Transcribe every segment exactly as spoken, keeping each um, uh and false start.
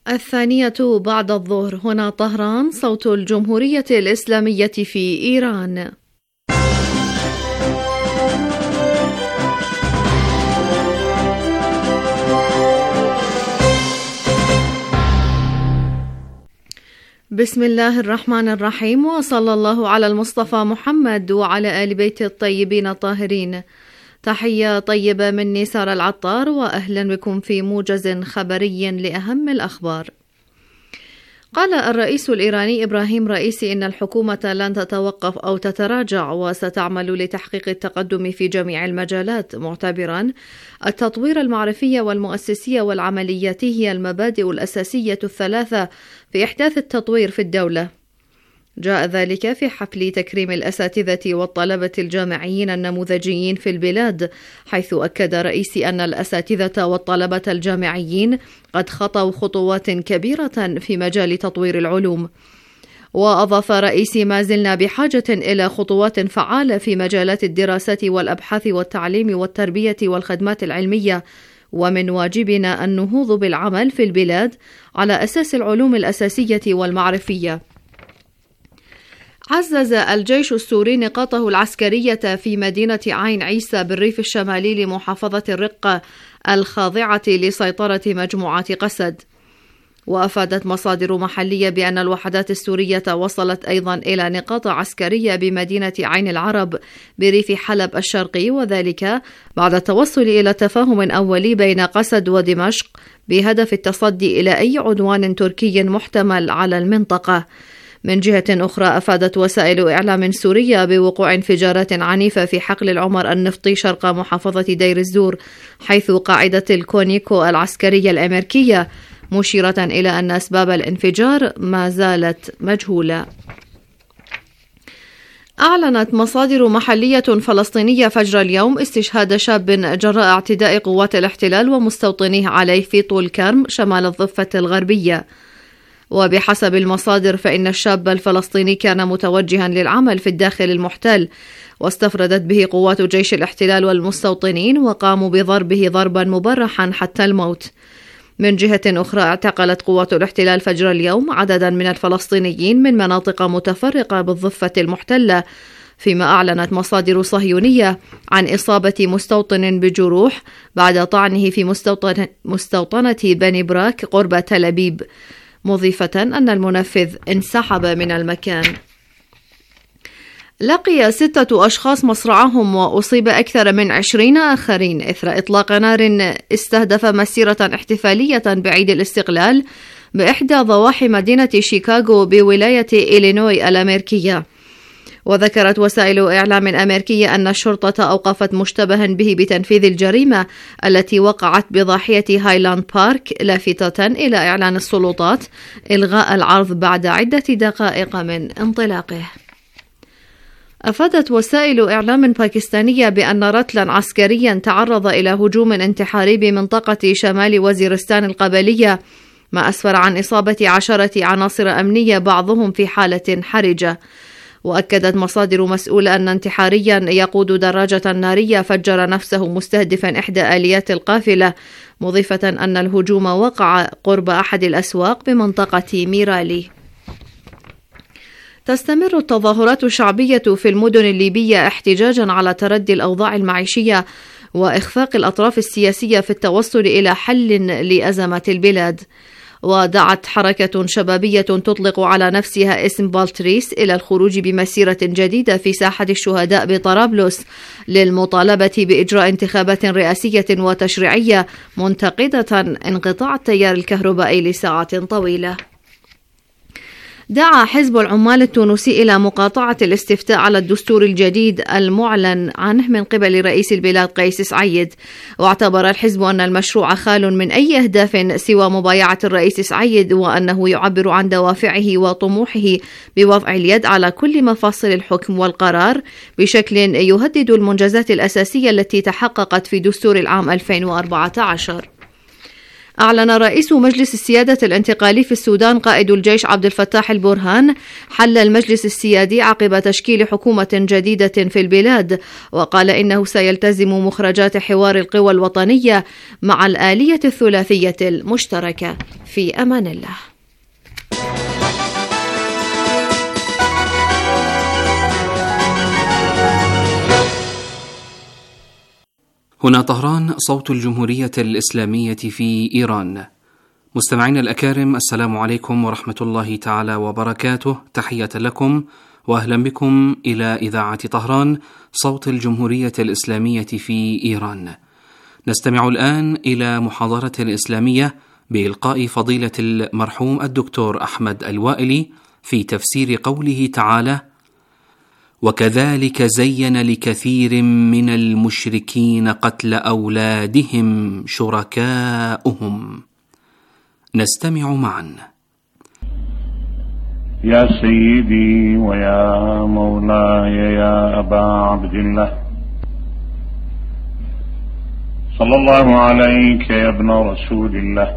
الثانية بعد الظهر. هنا طهران، صوت الجمهورية الإسلامية في إيران. بسم الله الرحمن الرحيم، وصلى الله على المصطفى محمد وعلى آل بيت الطيبين الطاهرين. تحية طيبة مني سارة العطار، وأهلا بكم في موجز خبري لأهم الأخبار. قال الرئيس الإيراني إبراهيم رئيسي إن الحكومة لن تتوقف أو تتراجع، وستعمل لتحقيق التقدم في جميع المجالات، معتبرا التطوير المعرفي والمؤسسي والعملياتي هي المبادئ الأساسية الثلاثة في إحداث التطوير في الدولة. جاء ذلك في حفل تكريم الأساتذة والطلبة الجامعيين النموذجيين في البلاد، حيث أكد رئيسي أن الأساتذة والطلبة الجامعيين قد خطوا خطوات كبيرة في مجال تطوير العلوم. وأضاف رئيسي: ما زلنا بحاجة إلى خطوات فعالة في مجالات الدراسات والأبحاث والتعليم والتربية والخدمات العلمية، ومن واجبنا النهوض بالعمل في البلاد على أساس العلوم الأساسية والمعرفية. عزز الجيش السوري نقاطه العسكرية في مدينة عين عيسى بالريف الشمالي لمحافظة الرقة الخاضعة لسيطرة مجموعة قسد. وأفادت مصادر محلية بأن الوحدات السورية وصلت أيضا إلى نقاط عسكرية بمدينة عين العرب بريف حلب الشرقي، وذلك بعد التوصل إلى تفاهم أولي بين قسد ودمشق بهدف التصدي إلى أي عدوان تركي محتمل على المنطقة. من جهة أخرى، أفادت وسائل إعلام سورية بوقوع انفجارات عنيفة في حقل العمر النفطي شرق محافظة دير الزور، حيث قاعدة الكونيكو العسكرية الأمريكية، مشيرة إلى أن أسباب الانفجار ما زالت مجهولة. أعلنت مصادر محلية فلسطينية فجر اليوم استشهاد شاب جراء اعتداء قوات الاحتلال ومستوطنيه عليه في طول كرم شمال الضفة الغربية. وبحسب المصادر فإن الشاب الفلسطيني كان متوجها للعمل في الداخل المحتل، واستفردت به قوات جيش الاحتلال والمستوطنين وقاموا بضربه ضربا مبرحا حتى الموت. من جهة أخرى، اعتقلت قوات الاحتلال فجر اليوم عددا من الفلسطينيين من مناطق متفرقة بالضفة المحتلة، فيما أعلنت مصادر صهيونية عن إصابة مستوطن بجروح بعد طعنه في مستوطن مستوطنة بني براك قرب تل أبيب، مضيفة أن المنفذ انسحب من المكان. لقي ستة أشخاص مصرعهم وأصيب أكثر من عشرين آخرين إثر إطلاق نار استهدف مسيرة احتفالية بعيد الاستقلال بإحدى ضواحي مدينة شيكاغو بولاية إلينوي الأمريكية. وذكرت وسائل إعلام أمريكية أن الشرطة أوقفت مشتبها به بتنفيذ الجريمة التي وقعت بضاحية هايلاند بارك، لافتة إلى إعلان السلطات إلغاء العرض بعد عدة دقائق من انطلاقه. أفادت وسائل إعلام باكستانية بأن رتلا عسكريا تعرض إلى هجوم انتحاري بمنطقة شمال وزيرستان القبلية، ما أسفر عن إصابة عشرة عناصر أمنية بعضهم في حالة حرجة. وأكدت مصادر مسؤولة أن انتحاريا يقود دراجة نارية فجر نفسه مستهدفا إحدى آليات القافلة، مضيفة أن الهجوم وقع قرب أحد الأسواق بمنطقة ميرالي. تستمر التظاهرات الشعبية في المدن الليبية احتجاجا على تردي الأوضاع المعيشية وإخفاق الأطراف السياسية في التوصل إلى حل لأزمة البلاد. ودعت حركة شبابية تطلق على نفسها اسم بالتريس إلى الخروج بمسيرة جديدة في ساحة الشهداء بطرابلس للمطالبة بإجراء انتخابات رئاسية وتشريعية، منتقدة انقطاع التيار الكهربائي لساعات طويلة. دعا حزب العمال التونسي إلى مقاطعة الاستفتاء على الدستور الجديد المعلن عنه من قبل رئيس البلاد قيس سعيد، واعتبر الحزب أن المشروع خال من أي أهداف سوى مبايعة الرئيس سعيد، وأنه يعبر عن دوافعه وطموحه بوضع اليد على كل مفاصل الحكم والقرار بشكل يهدد المنجزات الأساسية التي تحققت في دستور العام ألفين وأربعة عشر. أعلن رئيس مجلس السيادة الانتقالي في السودان قائد الجيش عبد الفتاح البرهان حل المجلس السيادي عقب تشكيل حكومة جديدة في البلاد، وقال إنه سيلتزم مخرجات حوار القوى الوطنية مع الآلية الثلاثية المشتركة. في أمان الله. هنا طهران، صوت الجمهورية الإسلامية في إيران. مستمعينا الأكارم، السلام عليكم ورحمة الله تعالى وبركاته. تحية لكم وأهلا بكم إلى إذاعة طهران، صوت الجمهورية الإسلامية في إيران. نستمع الآن إلى محاضرة إسلامية بإلقاء فضيلة المرحوم الدكتور أحمد الوائلي في تفسير قوله تعالى: وكذلك زين لكثير من المشركين قتل أولادهم شركاؤهم. نستمع معا. يا سيدي ويا مولاي يا أبا عبد الله، صلى الله عليك يا ابن رسول الله.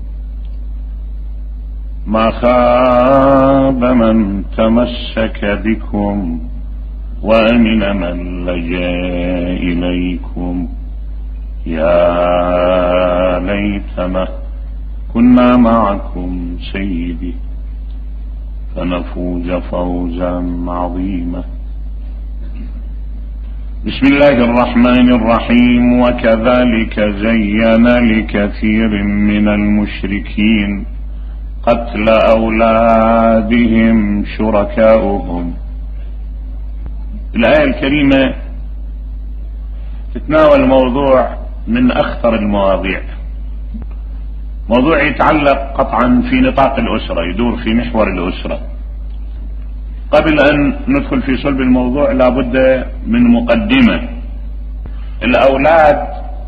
ما خاب من تمسك بكم وأمن من لجأ إليكم. يا ليتنا كنا معكم سيدي فنفوز فوزا عظيما. بسم الله الرحمن الرحيم. وكذلك زين لكثير من المشركين قتل أولادهم شركاؤهم. الآية الكريمة تتناول موضوع من أخطر المواضيع، موضوع يتعلق قطعا في نطاق الأسرة، يدور في محور الأسرة. قبل أن ندخل في صلب الموضوع لابد من مقدمة. الأولاد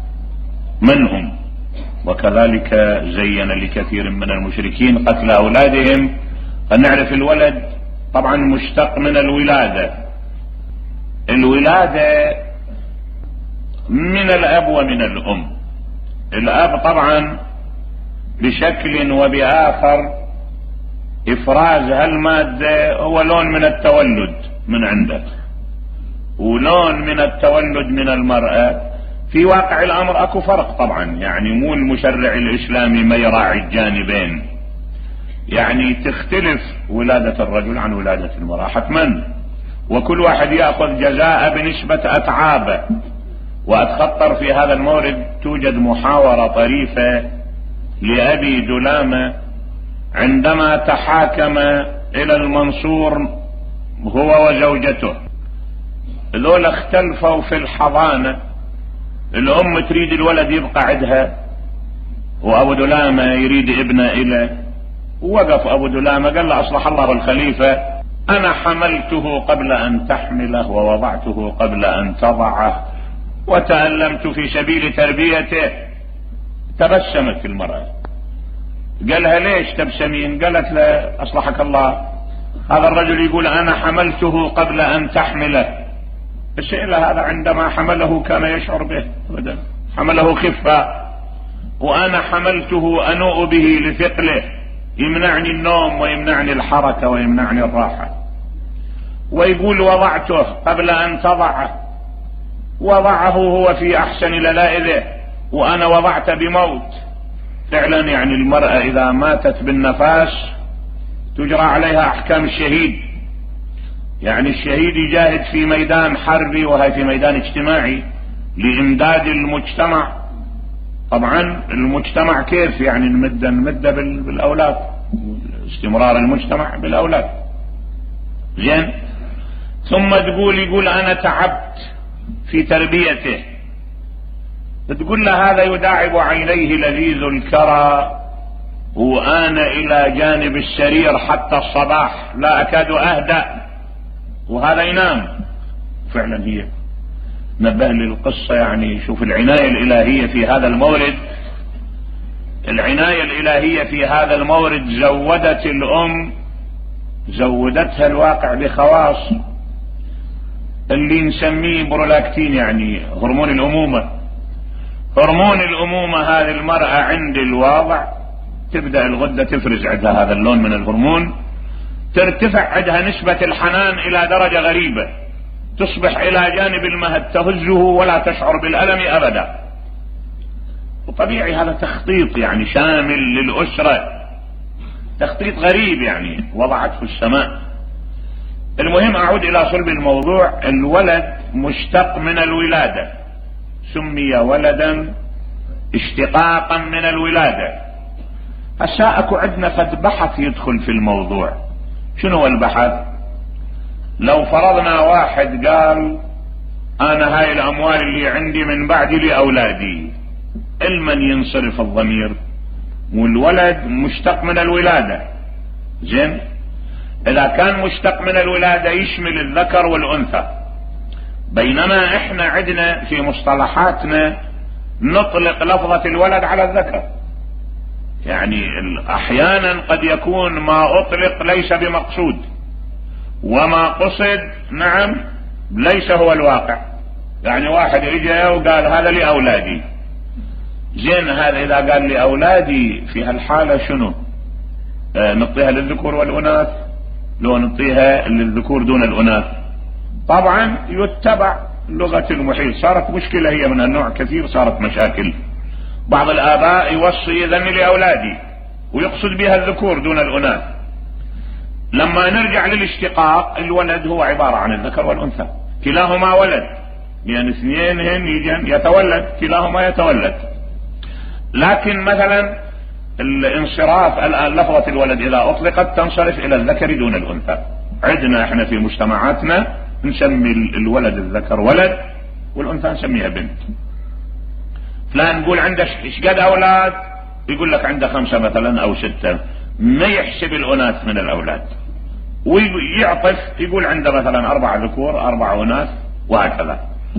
من هم؟ وكذلك زين لكثير من المشركين قتل أولادهم. نعرف الولد طبعا مشتق من الولادة، الولادة من الأب ومن الأم. الأب طبعا بشكل وبآخر إفراز هالمادة هو لون من التولد من عنده، ولون من التولد من المرأة. في واقع الأمر أكو فرق طبعا، يعني مو المشرع الإسلامي ما يراعي الجانبين، يعني تختلف ولادة الرجل عن ولادة المرأة حتما، وكل واحد يأخذ جزاء بنسبة أتعابه. وأتخطر في هذا المورد توجد محاورة طريفة لأبي دلامة عندما تحاكم إلى المنصور هو وزوجته. ذولا اختلفوا في الحضانة، الأم تريد الولد يبقى عندها وأبو دلامة يريد ابنه إله. ووقف أبو دلامة قال له: أصلح الله الخليفة، أنا حملته قبل أن تحمله ووضعته قبل أن تضعه وتألمت في سبيل تربيته. تبسمت المرأة، قالها: ليش تبسمين؟ قالت له: أصلحك الله، هذا الرجل يقول أنا حملته قبل أن تحمله. الشيء هذا عندما حمله كان يشعر به أبدا، حمله خفة، وأنا حملته أنوء به لثقله، يمنعني النوم ويمنعني الحركة ويمنعني الراحة. ويقول: وضعته قبل أن تضعه، وضعه هو في أحسن للائذه وأنا وضعت بموت. فعلا يعني المرأة إذا ماتت بالنفاس تجرى عليها أحكام الشهيد، يعني الشهيد يجاهد في ميدان حربي وهي في ميدان اجتماعي لإمداد المجتمع. طبعا المجتمع كيف يعني نمد نمد بالأولاد، استمرار المجتمع بالأولاد. زين، ثم تقول يقول أنا تعبت في تربيته، تقول له: هذا يداعب عينيه لذيذ الكرى وأنا إلى جانب السرير حتى الصباح لا أكاد أهدأ، وهذا ينام. فعلا هي نبه للقصة، يعني شوف العناية الإلهية في هذا المورد. العناية الإلهية في هذا المورد زودت الأم، زودتها الواقع بخواص اللي نسميه برولاكتين، يعني هرمون الأمومة. هرمون الأمومة هذه المرأة عند الواضع تبدأ الغدة تفرز عندها هذا اللون من الهرمون، ترتفع عندها نسبة الحنان إلى درجة غريبة، تصبح إلى جانب المهد تهزه ولا تشعر بالألم أبدا. وطبيعي هذا تخطيط يعني شامل للأسرة، تخطيط غريب يعني وضعته السماء. المهم أعود إلى صلب الموضوع. الولد مشتق من الولادة، سمي ولدا اشتقاقا من الولادة. هسا اكو عندنا قد بحث يدخل في الموضوع. شنو هو البحث؟ لو فرضنا واحد قال انا هاي الاموال اللي عندي من بعدي لاولادي، المن ينصرف الضمير؟ والولد مشتق من الولادة، زين؟ اذا كان مشتق من الولادة يشمل الذكر والانثى، بينما احنا عندنا في مصطلحاتنا نطلق لفظة الولد على الذكر. يعني احيانا قد يكون ما اطلق ليس بمقصود، وما قصد نعم ليس هو الواقع. يعني واحد اجى وقال هذا لاولادي، زين هذا اذا قال لاولادي في هالحالة شنو؟ آه نعطيها للذكور والاناث؟ لو نعطيها للذكور دون الاناث طبعا يتبع لغة المحيط. صارت مشكلة هي من النوع كثير، صارت مشاكل. بعض الآباء يوصي إذن لأولادي ويقصد بها الذكور دون الأناث. لما نرجع للاشتقاق، الولد هو عبارة عن الذكر والأنثى، كلاهما ولد، يعني اثنين هن يتولد، كلاهما يتولد. لكن مثلا الانصراف الآن لفظة الولد إذا أطلقت تنصرف إلى الذكر دون الأنثى. عندنا احنا في مجتمعاتنا نسمي الولد الذكر ولد والأنثى نسميها بنت. فلان نقول عنده ايش قد اولاد؟ يقول لك عنده خمسة مثلا او ستة، ما يحسب الاناث من الاولاد، ويعطف يقول عنده مثلا اربع ذكور اربع اناث وهكذا.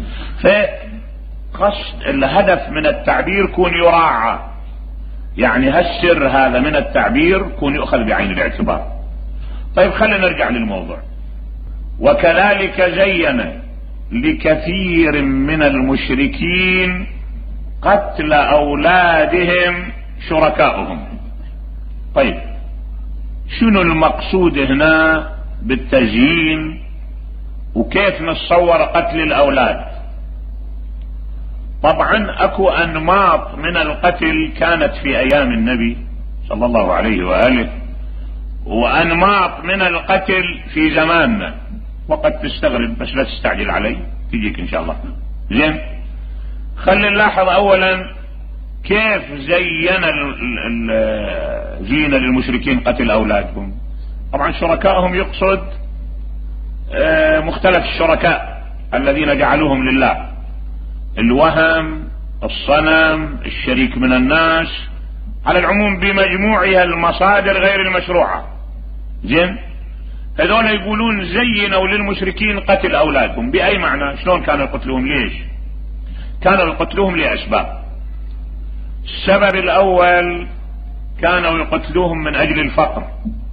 فقصد الهدف من التعبير كون يراعى، يعني هالسر هذا من التعبير كون يؤخذ بعين الاعتبار. طيب خلينا نرجع للموضوع. وكذلك زين لكثير من المشركين قتل اولادهم شركائهم. طيب شنو المقصود هنا بالتزيين؟ وكيف نتصور قتل الاولاد؟ طبعا اكو انماط من القتل كانت في ايام النبي صلى الله عليه واله، وانماط من القتل في زماننا، وقد تستغرب بس لا تستعجل علي، تجيك ان شاء الله. زين، خلينا نلاحظ اولا كيف زين زين للمشركين قتل اولادهم. طبعا شركائهم يقصد مختلف الشركاء الذين جعلوهم لله، الوهم، الصنم، الشريك من الناس، على العموم بمجموعها المصادر غير المشروعة. زين، هذول يقولون زينوا للمشركين قتل اولادهم. باي معنى؟ شلون كانوا يقتلوهم؟ ليش كانوا يقتلوهم؟ لاسباب. السبب الاول كانوا يقتلوهم من اجل الفقر.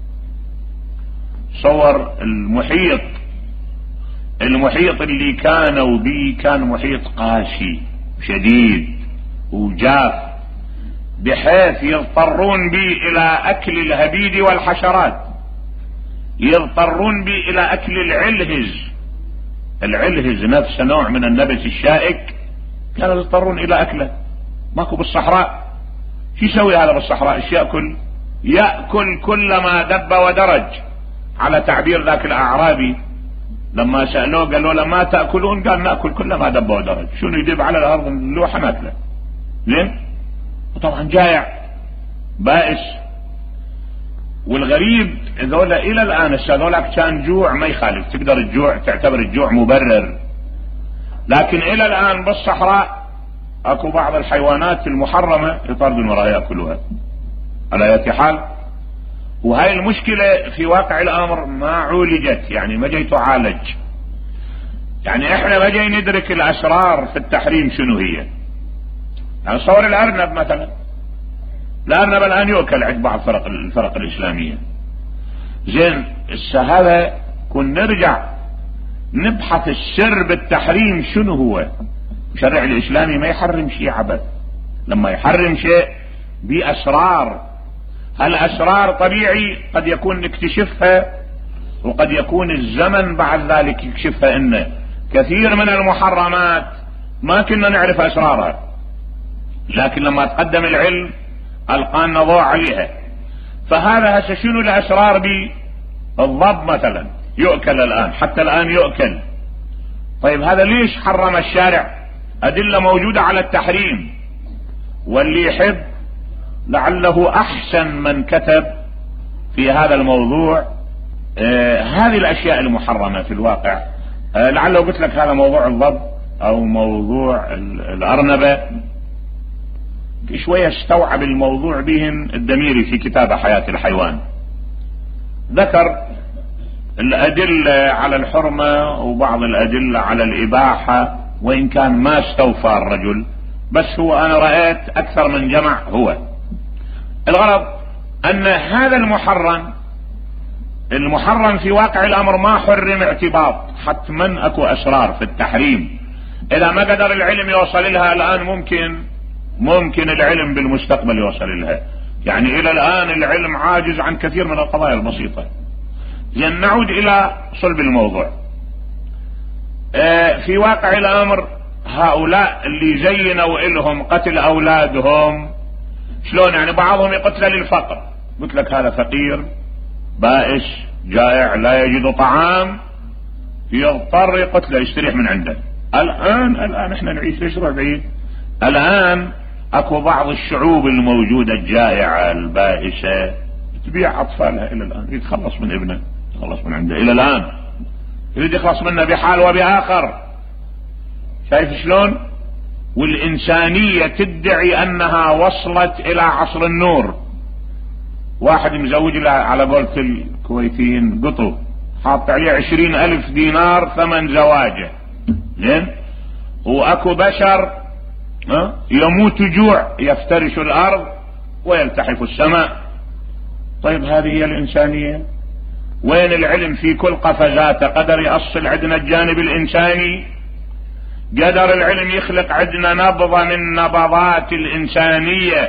صور المحيط المحيط اللي كانوا به كان محيط قاسي شديد وجاف، بحيث يضطرون به الى اكل الهبيد والحشرات، يضطرون به الى اكل العلهز. العلهز نفسه نوع من النبت الشائك، كانوا يضطرون الى اكله. ماكو بالصحراء، شو يسوي هذا بالصحراء؟ ايش ياكل؟ ياكل كل ما دب ودرج، على تعبير ذاك الاعرابي لما سألوه قالوا له ما تأكلون؟ قال نأكل كل ما دب ودرج. شنو يدب على الارض اللوحة ناكله. زين، وطبعا جائع بائس. والغريب ذولا الى الان هذولاك كان جوع ما يخالف، تقدر الجوع تعتبر الجوع مبرر، لكن الى الان بالصحراء اكو بعض الحيوانات المحرمة يطاردون وراها يأكلوها على اي حال. وهاي المشكلة في واقع الامر ما عولجت، يعني ما جاي تعالج. يعني احنا ما جاي ندرك الاسرار في التحريم شنو هي. يعني صور الارنب مثلا، الارنب الان يؤكل عند بعض فرق الفرق الاسلامية. زين، هذا كن نرجع نبحث السر بالتحريم شنو هو. المشرع الإسلامي ما يحرم شيء عبث، لما يحرم شيء بأسرار، هالأسرار طبيعي قد يكون نكتشفها وقد يكون الزمن بعد ذلك يكشفها. إن كثير من المحرمات ما كنا نعرف أسرارها، لكن لما تقدم العلم ألقانا ضوء عليها. فهذا هسه شنو الأسرار بالضب مثلا يؤكل الآن، حتى الآن يؤكل. طيب هذا ليش حرم الشارع؟ أدلة موجودة على التحريم، واللي يحب لعله أحسن من كتب في هذا الموضوع آه هذه الأشياء المحرمة في الواقع. آه لعله قلت لك هذا موضوع الضب أو موضوع الأرنبة، شوية استوعب الموضوع بهم الدميري في كتاب حياة الحيوان، ذكر الأدلة على الحرمة وبعض الأدلة على الإباحة، وإن كان ما استوفى الرجل، بس هو أنا رأيت أكثر من جمع. هو الغرض أن هذا المحرم المحرم في واقع الأمر ما حرم اعتباط، حتما أكو أسرار في التحريم إذا ما قدر العلم يوصل لها الآن، ممكن ممكن العلم بالمستقبل يوصل لها. يعني إلى الآن العلم عاجز عن كثير من القضايا البسيطة. لأن نعود إلى صلب الموضوع. اه في واقع الأمر هؤلاء اللي زينوا إلهم قتل أولادهم، شلون يعني؟ بعضهم يقتل للفقر، قلت لك هذا فقير بائس جائع لا يجد طعام، يضطر يقتله يستريح من عنده. الآن الآن احنا نعيش ليش نروح بعيد؟ الآن اكو بعض الشعوب الموجودة الجائعة البائسة تبيع اطفالها الى الآن، يتخلص من ابنه، يتخلص من عنده الى الآن، يريد يخلص منه بحال وبآخر. شايف شلون؟ والإنسانية تدعي أنها وصلت إلى عصر النور. واحد مزوج له على قولة الكويتيين قطو، حاط عليه عشرين ألف دينار ثمن زواجه، زين؟ وأكو بشر يموت جوع، يفترش الأرض ويلتحف السماء. طيب هذه هي الإنسانية؟ وين العلم في كل قفزاته؟ قدر يأصل عندنا الجانب الإنساني؟ قدر العلم يخلق عندنا نبضة من نبضات الإنسانية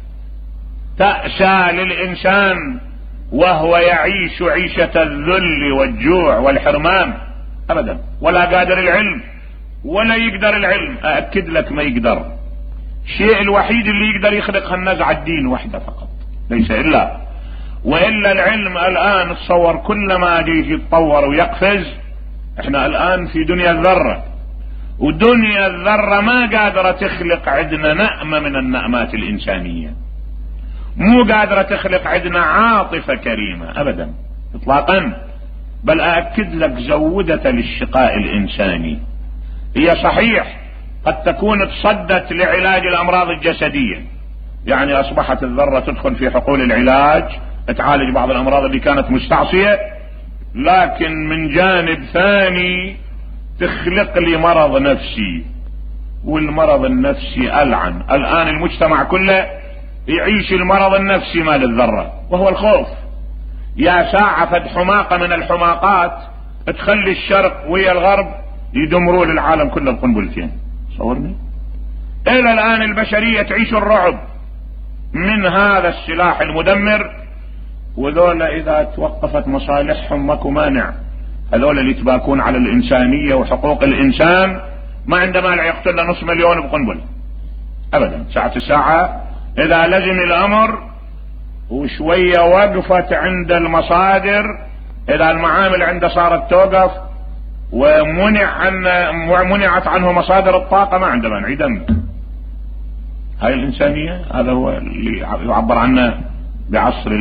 تأسى للإنسان وهو يعيش عيشة الذل والجوع والحرمان؟ أبدا، ولا قادر العلم ولا يقدر العلم، أأكد لك ما يقدر. الشيء الوحيد اللي يقدر يخلق النزعة الدين وحده فقط، ليس إلا. وإلا العلم الآن تصور كلما يجي يتطور ويقفز. احنا الآن في دنيا الذرة، ودنيا الذرة ما قادرة تخلق عندنا نأمة من النأمات الإنسانية، مو قادرة تخلق عندنا عاطفة كريمة أبدا إطلاقا. بل أأكد لك زودة للشقاء الإنساني. هي صحيح قد تكون تصدت لعلاج الأمراض الجسدية، يعني أصبحت الذرة تدخل في حقول العلاج، تعالج بعض الأمراض اللي كانت مستعصية، لكن من جانب ثاني تخلق لي مرض نفسي، والمرض النفسي ألعن. الآن المجتمع كله يعيش المرض النفسي مال الذرة، وهو الخوف. يا ساعة فد حماقة من الحماقات تخلي الشرق ويا الغرب يدمروا للعالم كله بقنبلتين. صورني إلى الآن البشرية تعيش الرعب من هذا السلاح المدمر، وذولا إذا توقفت مصالحهم ماكو مانع. هذولا اللي يتباكون على الإنسانية وحقوق الإنسان ما عنده مانع يقتل نص مليون بقنبل أبدا. ساعة الساعة إذا لزم الأمر وشوية وقفت عند المصادر، إذا المعامل عنده صارت توقف ومنع عن منعت عنه مصادر الطاقة، ما عنده مانع يدمر. هاي الإنسانية، هذا هو اللي يعبر عنه بعصر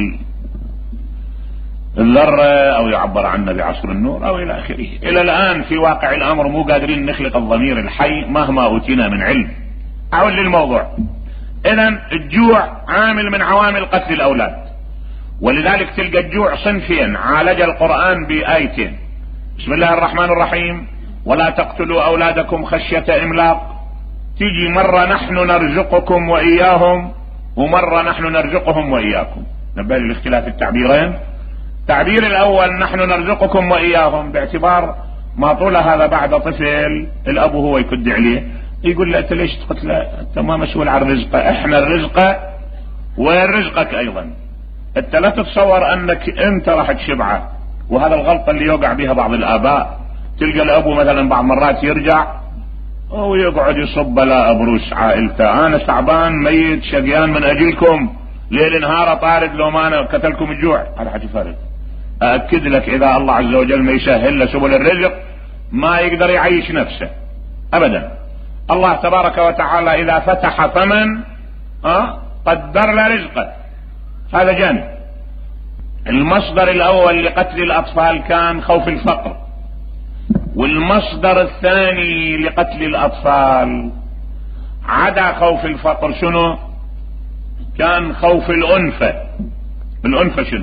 الذرة، أو يعبر عنه بعصر النور، أو إلى آخره. إلى الآن في واقع الأمر مو قادرين نخلق الضمير الحي مهما أوتينا من علم. أعود للموضوع. إذن الجوع عامل من عوامل قتل الأولاد، ولذلك تلقى الجوع صنفين عالج القرآن بآيتين. بسم الله الرحمن الرحيم، ولا تقتلوا أولادكم خشية إملاق. تيجي مرة نحن نرزقكم وإياهم، ومرة نحن نرزقهم وإياكم. نبالي الاختلاف التعبيرين. التعبير الأول نحن نرزقكم وإياهم باعتبار ما طول هذا بعد طفل الأب هو يكد عليه، يقول له أنت ليش قلت له أنت ما مسؤول عن رزقه، إحنا الرزق ورزقك أيضا. أنت لا تتصور أنك أنت راح تشبعه. وهذا الغلطة اللي يوقع بها بعض الآباء. تلقى الأبو مثلا بعض مرات يرجع ويقعد يصب لا أبروس عائلته، أنا تعبان ميت شقيان من أجلكم ليل نهار طارد، لو ما أنا قتلكم الجوع. هذا حكي فارغ. أأكد لك إذا الله عز وجل ما يسهل له سبل الرزق ما يقدر يعيش نفسه أبدا. الله تبارك وتعالى إذا فتح فمن أه قدر له رزقه. هذا جانب. المصدر الأول لقتل الأطفال كان خوف الفقر، والمصدر الثاني لقتل الأطفال عدا خوف الفقر شنو؟ كان خوف الأنفة. الأنفة شنو؟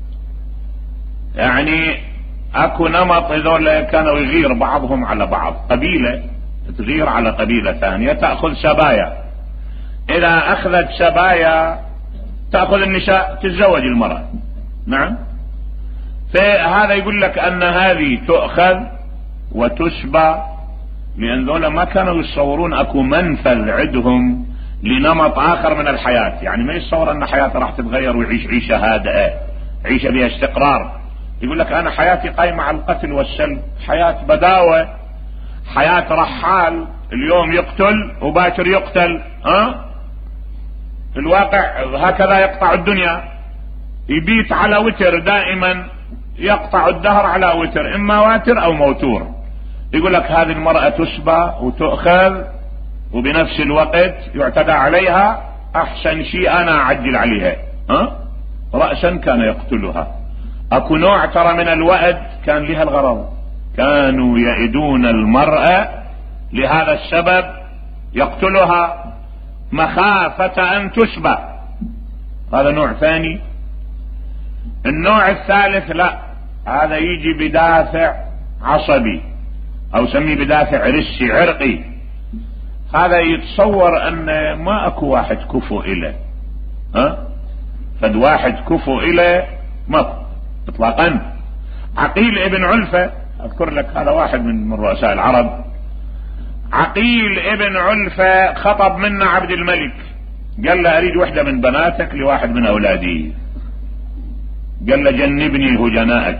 يعني اكو نمط هذول كانوا يغير بعضهم على بعض، قبيلة تغير على قبيلة ثانية تأخذ سبايا، إذا أخذت سبايا تأخذ النساء تتزوج المرأة. نعم. فهذا يقول لك أن هذه تؤخذ وتسبى، لأن ذولا ما كانوا يتصورون أكو منفذ عندهم لنمط آخر من الحياة. يعني ما يتصور أن حياته راح تتغير ويعيش عيشة هادئة، عيشة بها استقرار. يقول لك أنا حياتي قائمة على القتل والسلب، حياة بداوة، حياة رحال، اليوم يقتل وباكر يقتل. ها الواقع هكذا يقطع الدنيا، يبيت على وتر دائما، يقطع الدهر على وتر، إما واتر أو موتور. يقول لك هذه المرأة تسبى وتؤخذ وبنفس الوقت يعتدى عليها، أحسن شيء أنا أعجل عليها. ها رأسا كان يقتلها. أكو نوع ترى من الوأد كان لها الغرض، كانوا يئدون المرأة لهذا السبب يقتلها مخافة أن تسبى. هذا نوع ثاني. النوع الثالث لا، هذا يجي بدافع عصبي أو سميه بدافع رسي عرقي. هذا يتصور أن ما أكو واحد كفو إله، ها فد واحد كفو إله ما اطلاقا. عقيل ابن علفة اذكر لك، هذا واحد من من رؤساء العرب. عقيل ابن علفة خطب منا عبد الملك، قال له اريد وحدة من بناتك لواحد من اولادي. قال له جنبني هجنائك،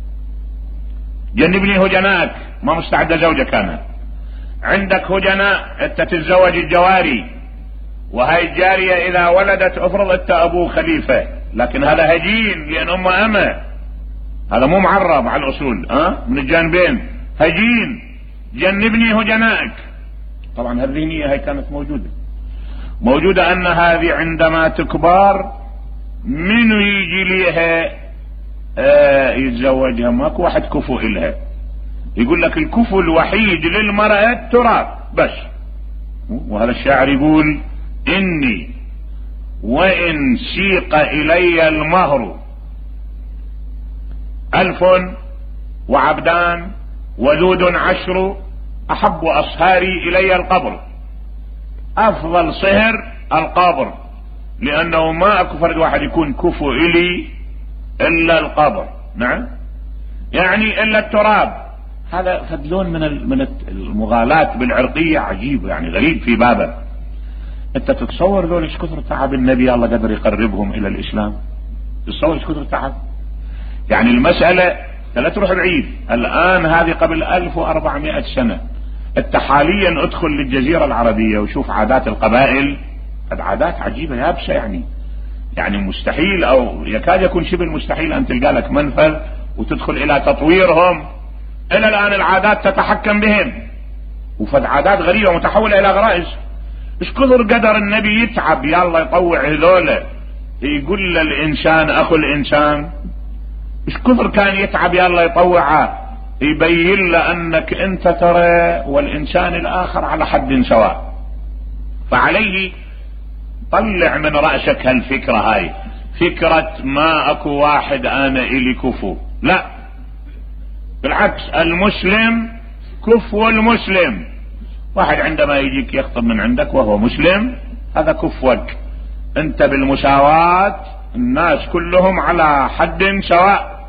جنبني هجنائك، ما مستعد زوجك انا. عندك هجناء انت تتزوج الجواري، وهاي الجارية اذا ولدت افرض انت ابوه خليفة، لكن هذا هجين لان امه امه، هذا مو معرب على الاصول. ها من الجانبين هجين. جنبني هجنائك. طبعا هالذهنية هاي كانت موجودة موجودة ان هذه عندما تكبر منو يجي ليها آه يتزوجها، ماكو واحد كفو إلها. يقول لك الكفو الوحيد للمرأة التراب بس. وهذا الشاعر يقول إني وإن سيق إلي المهر ألف وعبدان ودود عشر أحب أصهاري إلي القبر. أفضل صهر القبر، لأنه ما أكو فرد واحد يكون كفو إلي إلا القبر. نعم يعني إلا التراب. هذا فدلون من من المغالاة بالعرقية عجيب، يعني غريب في بابه. أنت تتصور ذول ايش كثر تعب النبي الله قدر يقربهم إلى الإسلام؟ تتصور ايش كثر تعب؟ يعني المسألة لا تروح بعيد. الآن هذه قبل ألف وأربعمائة سنة. أنت حاليا ادخل للجزيرة العربية وشوف عادات القبائل، عادات عجيبة يابسة. يعني يعني مستحيل أو يكاد يكون شبه المستحيل أن تلقى لك منفذ وتدخل إلى تطويرهم. إلى الآن العادات تتحكم بهم، وفد عادات غريبة متحولة إلى غرائز. إيش كثر قدر النبي يتعب يلا يطوع هذولا. يقول للإنسان أخو الإنسان إيش كثر كان يتعب يلا يطوعه، يبين له أنك أنت ترى والإنسان الآخر على حد سواء. فعليه طلع من رأسك هالفكرة هاي، فكرة ما أكو واحد أنا إلي كفو. لا بالعكس، المسلم كفو المسلم. واحد عندما يجيك يخطب من عندك وهو مسلم، هذا كفوك. انت بالمساواة، الناس كلهم على حد سواء.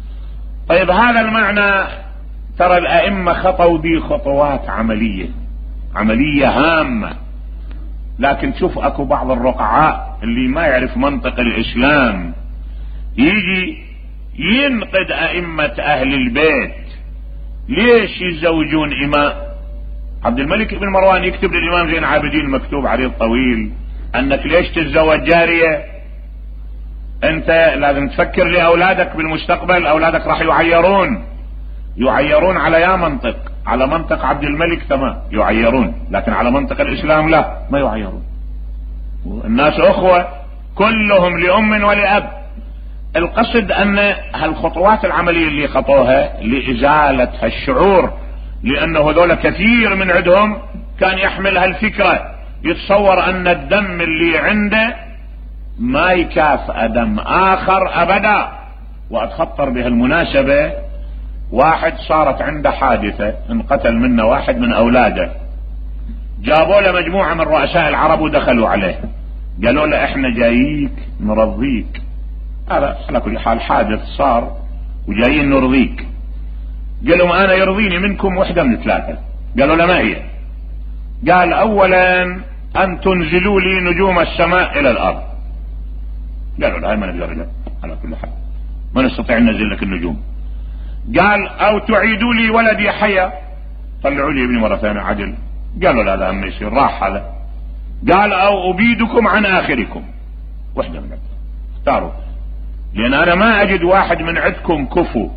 طيب هذا المعنى ترى الأئمة خطوا به خطوات عملية. عملية هامة. لكن شوف اكو بعض الرقعاء اللي ما يعرف منطق الاسلام يجي ينقد ائمة اهل البيت. ليش يزوجون امام؟ عبد الملك بن مروان يكتب للامام زين العابدين مكتوب عريض طويل انك ليش تتزوج جارية؟ انت لازم تفكر لاولادك بالمستقبل، اولادك راح يعيرون يعيرون على يا منطق، على منطق عبد الملك تمام يعيرون، لكن على منطق الاسلام لا ما يعيرون. الناس اخوة كلهم لام ولاب. القصد ان هالخطوات العملية اللي خطوها لازالة هالشعور، لانه هذول كثير من عندهم كان يحمل هالفكرة، يتصور ان الدم اللي عنده ما يكافئ دم اخر ابدا. واتخطر بهالمناسبة واحد صارت عنده حادثة انقتل منه واحد من اولاده، جابوا له مجموعة من رؤساء العرب ودخلوا عليه قالوا له احنا جاييك نرضيك. هذا على كل حال حادث صار وجايين نرضيك. قالوا انا يرضيني منكم وحدة من ثلاثة. قالوا له ما هي؟ قال اولا ان تنزلوا لي نجوم السماء الى الارض. قالوا له هاي ما نقدر له على كل حال ما نستطيع ننزل لك النجوم. قال او تعيدوا لي ولدي حيا، طلعوا لي ابني مرة ثانية عدل. قالوا لا لا ما يصير راح هذا. قال او ابيدكم عن اخركم، وحدة من اختاروا، لان انا ما اجد واحد من عندكم كفو،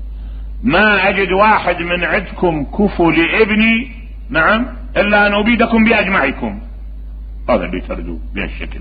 ما اجد واحد من عندكم كفو لابني نعم الا ان ابيدكم باجمعكم. هذا اللي تردوه بهالشكل.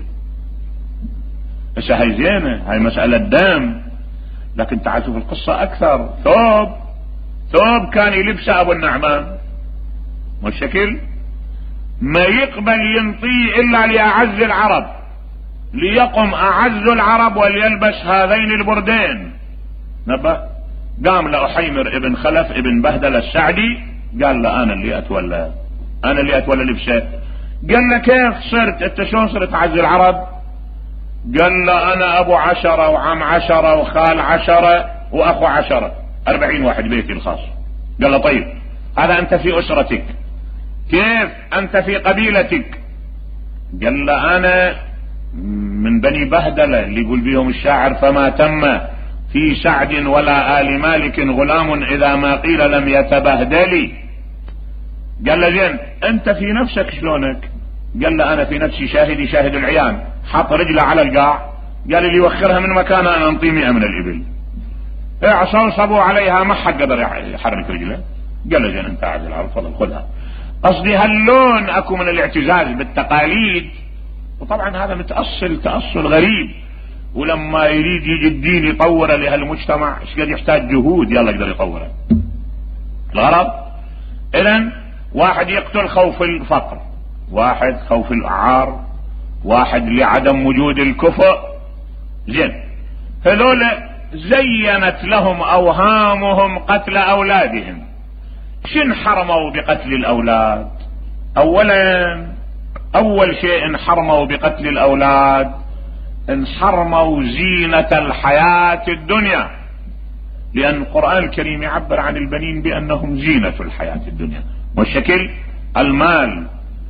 بس هاي زينة، هاي مسألة دم، لكن تعال شوف القصة اكثر. ثوب ثوب كان يلبسه ابو النعمان والشكل ما يقبل ينطيه الا لاعز العرب، ليقم اعز العرب وليلبس هذين البردين. نبأ قام لأحيمر ابن خلف ابن بهدل السعدي قال له انا اللي اتولى انا اللي اتولى لبسه. قال له كيف صرت انت شلون صرت اعز العرب؟ قال له انا ابو عشرة وعم عشرة وخال عشرة واخو عشرة، اربعين واحد بيتي الخاص. قال له طيب هذا انت في اسرتك، كيف انت في قبيلتك؟ قال له انا من بني بهدلة اللي يقول بيهم الشاعر فما تم في سعد ولا آل مالك غلام اذا ما قيل لم يتبهدلي. قال له زين انت في نفسك شلونك؟ قال له انا في نفسي شاهدي شاهد العيان، حط رجله على القاع قال لي يوخرها من مكانها انا انطيه مئة من الابل. ايه صوصبوا عليها ما حد قدر يحرك رجله. قال له زين انت عاجل العرب تفضل خذها. قصدي هاللون اكو من الاعتزاز بالتقاليد، وطبعا هذا متأصل تأصل غريب، ولما يريد يجي الدين يطوره لهالمجتمع ايش قد يحتاج جهود يلا يقدر يطوره. الغرض اذن واحد يقتل خوف الفقر، واحد خوف الاعار، واحد لعدم وجود الكفء. زين هذول زينت لهم اوهامهم قتل اولادهم. شن حرموا بقتل الاولاد؟ اولا اول شيء انحرموا بقتل الاولاد انحرموا زينة الحياة الدنيا، لان القرآن الكريم يعبر عن البنين بانهم زينة الحياة الدنيا، والشكل المال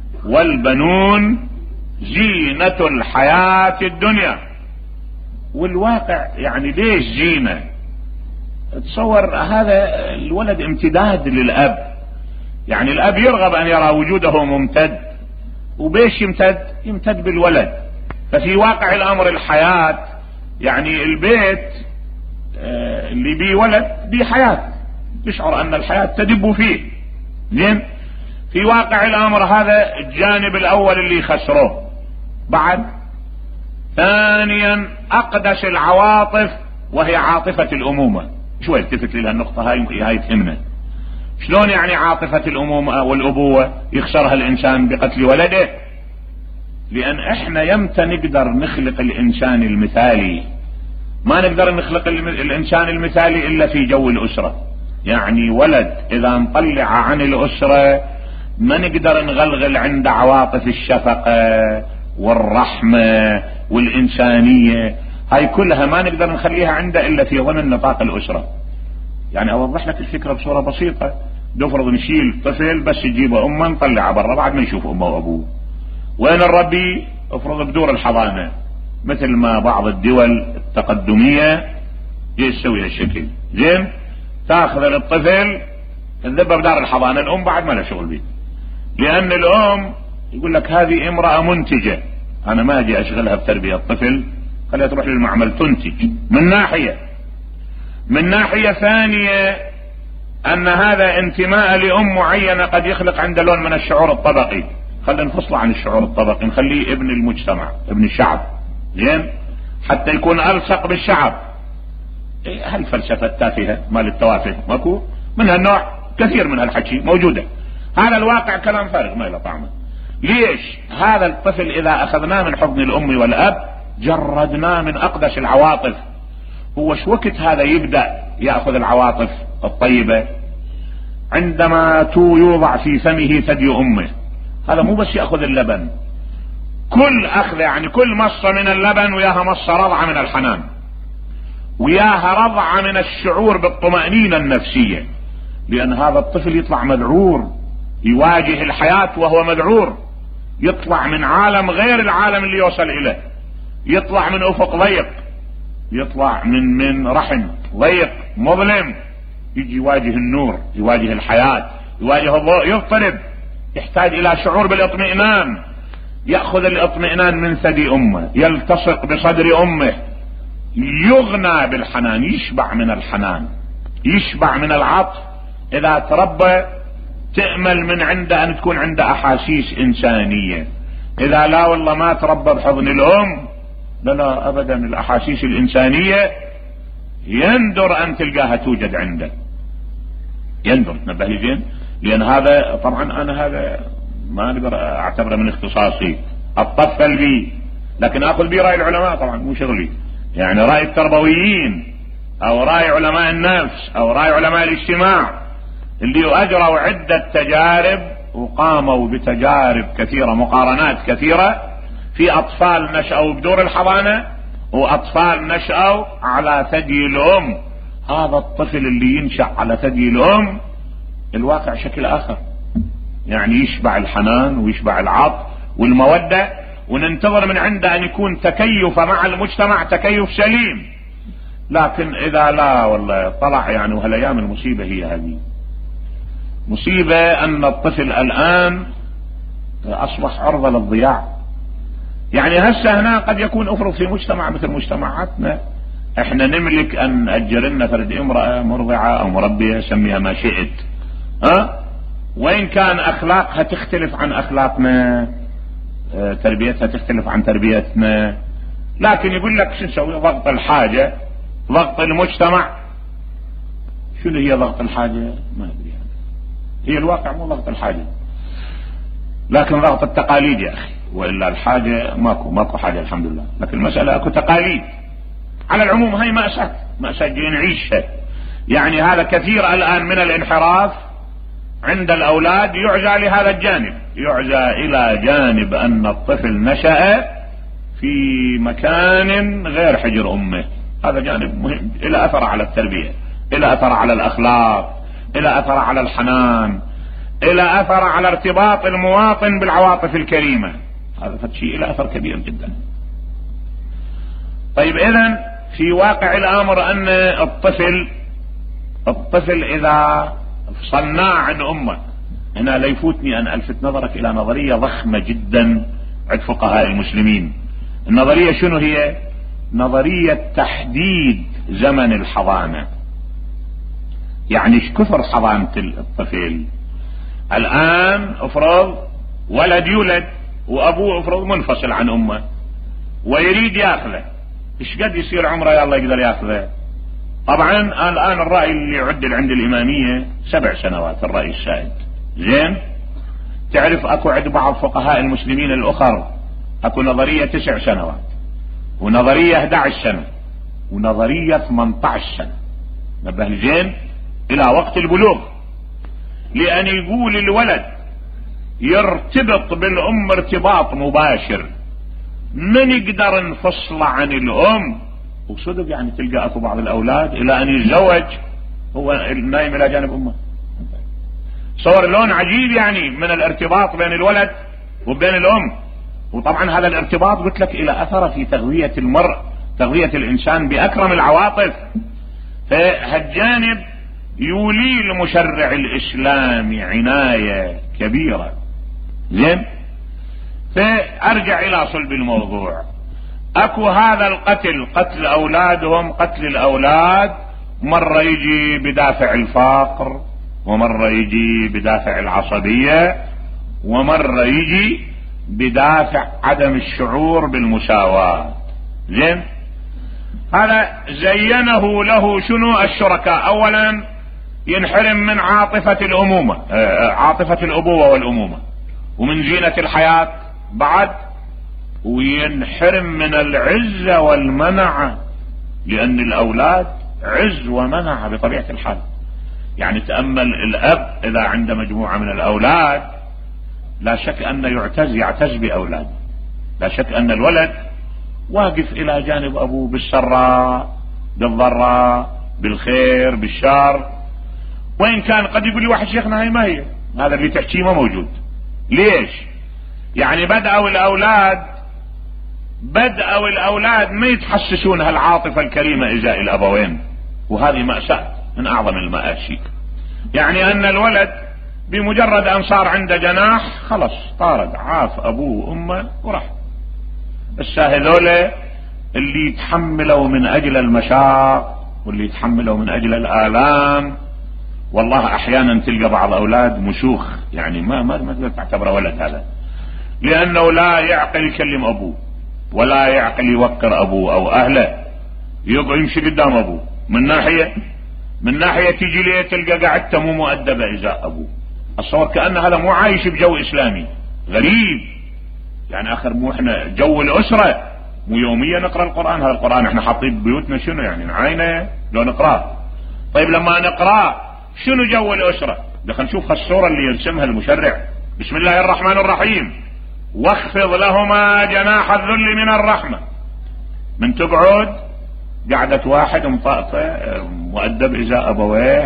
والبنون زينة الحياة الدنيا. والواقع يعني ليش زينة؟ تصور هذا الولد امتداد للاب، يعني الاب يرغب ان يرى وجوده ممتد، وبيش يمتد؟ يمتد بالولد. ففي واقع الامر الحياة يعني البيت اللي بيه ولد بيه حياة، يشعر ان الحياة تدب فيه. زين في واقع الامر هذا الجانب الاول اللي خسروه. بعد ثانيا اقدس العواطف وهي عاطفة الامومة. شوي التفت لها النقطة هاي هاي تهمنا. شلون يعني عاطفة الامومة والابوة يخسرها الانسان بقتل ولده؟ لان احنا يمتى نقدر نخلق الانسان المثالي؟ ما نقدر نخلق الانسان المثالي الا في جو الاسرة. يعني ولد اذا نطلع عن الاسرة ما نقدر نغلغل عنده عواطف الشفقة والرحمة والانسانية، هاي كلها ما نقدر نخليها عنده الا في ضمن نطاق الاسرة. يعني اوضح لك الفكرة بصورة بسيطة. نفرض نشيل طفل بس يجيبه امه نطلعه برا بعد ما يشوف امه وابوه. وين نربيه؟ افرض بدور الحضانة مثل ما بعض الدول التقدمية يسوي هالشكل. زين، تاخذ الطفل تذبه بدار الحضانة، الام بعد ما لها شغل بيه، لان الام يقول لك هذه امرأة منتجة، انا ما اجي اشغلها بتربية الطفل، خليها تروح للمعمل تنتج. من ناحية من ناحية ثانية ان هذا انتماء لام معينة قد يخلق عنده لون من الشعور الطبقي. خلينا نفصل عن الشعور الطبقي، نخليه ابن المجتمع، ابن الشعب. زين، حتى يكون الصق بالشعب. إيه هالفلسفة التافهة مال التوافه ماكو من هالنوع كثير من هالحكي موجودة. هذا الواقع كلام فارغ ما له طعمه. ليش؟ هذا الطفل اذا اخذناه من حضن الام والاب جردناه من اقدس العواطف. هو شو وقت هذا يبدأ يأخذ العواطف الطيبة؟ عندما تو يوضع في فمه ثدي امه. هذا مو بس يأخذ اللبن، كل اخذ يعني كل مصة من اللبن وياها مصة رضعة من الحنان، وياها رضعة من الشعور بالطمأنينة النفسية، لان هذا الطفل يطلع مذعور، يواجه الحياة وهو مذعور، يطلع من عالم غير العالم اللي يوصل اليه، يطلع من افق ضيق، يطلع من من رحم ضيق مظلم، يجي يواجه النور، يواجه الحياة، يواجه الضوء، يضطرب، يحتاج الى شعور بالاطمئنان. يأخذ الاطمئنان من ثدي امه، يلتصق بصدر امه، يغنى بالحنان، يشبع من الحنان، يشبع من العطف. اذا تربى تأمل من عنده ان تكون عنده احاسيس انسانية. اذا لا والله ما تربى بحضن الام، لا لا ابدا، الاحاسيس الانسانية يندر ان تلقاها توجد عنده، يندر. تنبه لي زين، لان هذا طبعا انا هذا ما اقدر اعتبره من اختصاصي اطفل بيه، لكن اخذ بيه راي العلماء، طبعا مو شغلي، يعني راي التربويين او راي علماء النفس او راي علماء الاجتماع اللي اجروا عدة تجارب وقاموا بتجارب كثيرة، مقارنات كثيرة في اطفال نشأوا بدور الحضانة واطفال نشأوا على ثدي الام. هذا الطفل اللي ينشأ على ثدي الام الواقع شكل اخر، يعني يشبع الحنان ويشبع العطف والمودة، وننتظر من عنده ان يكون تكيف مع المجتمع تكيف سليم. لكن اذا لا والله طلع يعني، وهالايام المصيبة هي هذه مصيبة، ان الطفل الان اصبح عرضة للضياع. يعني هسه هنا قد يكون افرض في مجتمع مثل مجتمعاتنا احنا نملك ان اجر لنا فرد امرأة مرضعة او مربية، سميها ما شئت، ها، وين كان اخلاقها تختلف عن اخلاقنا، اه تربيتها تختلف عن تربيتنا، لكن يقول لك شو نسوي؟ ضغط الحاجة، ضغط المجتمع. شنو هي ضغط الحاجة؟ ما ادري يعني. هي الواقع مو ضغط الحاجة، لكن ضغط التقاليد يا اخي، والا الحاجة ماكو ماكو حاجة الحمد لله، لكن المسألة اكو تقاليد. على العموم هاي مأساة مأساة جاي نعيشها. يعني هذا كثير الان من الانحراف عند الاولاد يعزى لهذا الجانب، يعزى الى جانب ان الطفل نشأ في مكان غير حجر امه. هذا جانب مهم، الى اثر على التربية، الى اثر على الاخلاق، الى اثر على الحنان، الى اثر على ارتباط المواطن بالعواطف الكريمة. هذا شيء الى اثر كبير جدا. طيب اذن في واقع الامر ان الطفل الطفل اذا صناع عن امه، هنا لا يفوتني ان الفت نظرك الى نظرية ضخمة جدا عند فقهاء المسلمين. النظرية شنو هي؟ نظرية تحديد زمن الحضانة. يعني ايش كثر حضانة الطفل؟ الان افرض ولد يولد وابوه افرض منفصل عن امه ويريد ياخذه، ايش قد يصير عمره يلا يقدر ياخذه؟ طبعا الان الرأي اللي يعدل عند الامامية سبع سنوات، الرأي السائد. زين، تعرف اكو عند بعض فقهاء المسلمين الاخر اكو نظرية تسع سنوات، ونظرية احد عشر سنة، ونظرية ثمانية عشر سنة. نبه زين، الى وقت البلوغ، لان يقول الولد يرتبط بالام ارتباط مباشر، من يقدر نفصل عن الام. وصدق يعني تلقى اكو بعض الاولاد الى ان يتزوج هو نايم الى جانب امه، صور لون عجيب يعني من الارتباط بين الولد وبين الام. وطبعا هذا الارتباط قلت لك الى اثر في تغذية المرء، تغذية الانسان باكرم العواطف. فهالجانب يولي المشرع الاسلامي عناية كبيرة. زين، فارجع الى صلب الموضوع. اكو هذا القتل، قتل اولادهم، قتل الاولاد، مرة يجي بدافع الفقر، ومرة يجي بدافع العصبية، ومرة يجي بدافع عدم الشعور بالمساواة. زين، هذا زينه له شنو الشركاء؟ اولا ينحرم من عاطفة الامومة، عاطفة الابوة والامومة، ومن زينة الحياة بعد، وينحرم من العزة والمنعة، لان الاولاد عز ومنعة بطبيعة الحال. يعني تأمل الاب اذا عنده مجموعة من الاولاد لا شك انه يعتز يعتز باولاده، لا شك ان الولد واقف الى جانب ابوه بالسراء بالضراء بالخير بالشر. وان كان قد يقول لي واحد شيخنا هاي ما هي، هذا اللي تحكيه ما موجود. ليش؟ يعني بدأوا الاولاد بدأوا الاولاد ما يتحسسون هالعاطفة الكريمة ازاء الابوين، وهذه مأساة من اعظم المآسي. يعني ان الولد بمجرد ان صار عنده جناح خلص طارد، عاف ابوه وامه وراح. بس هذول اللي يتحملوا من اجل المشاق، واللي يتحملوا من اجل الالام. والله احيانا تلقى بعض اولاد مشوخ، يعني ما ما ما تقدر تعتبره ولد هذا، لانه لا يعقل يكلم ابوه، ولا يعقل يوقر ابوه او اهله، يقعد يمشي قدام ابوه. من ناحيه من ناحيه تجي ليه تلقى قعدته مو مؤدبه ازاء ابوه. اتصور كأن هذا مو عايش بجو اسلامي غريب. يعني اخر مو احنا جو الاسرة، مو يوميا نقرأ القرآن. هذا القرآن احنا حاطين ببيوتنا شنو يعني نعاينه لو نقرأه. طيب لما نقرأ شنو جو الاسرة؟ دخل نشوف الصورة اللي يرسمها المشرع. بسم الله الرحمن الرحيم، واخفض لهما جناح الذل من الرحمة. من تقعد قعدة واحد مطأطة مؤدب ازاء ابويه،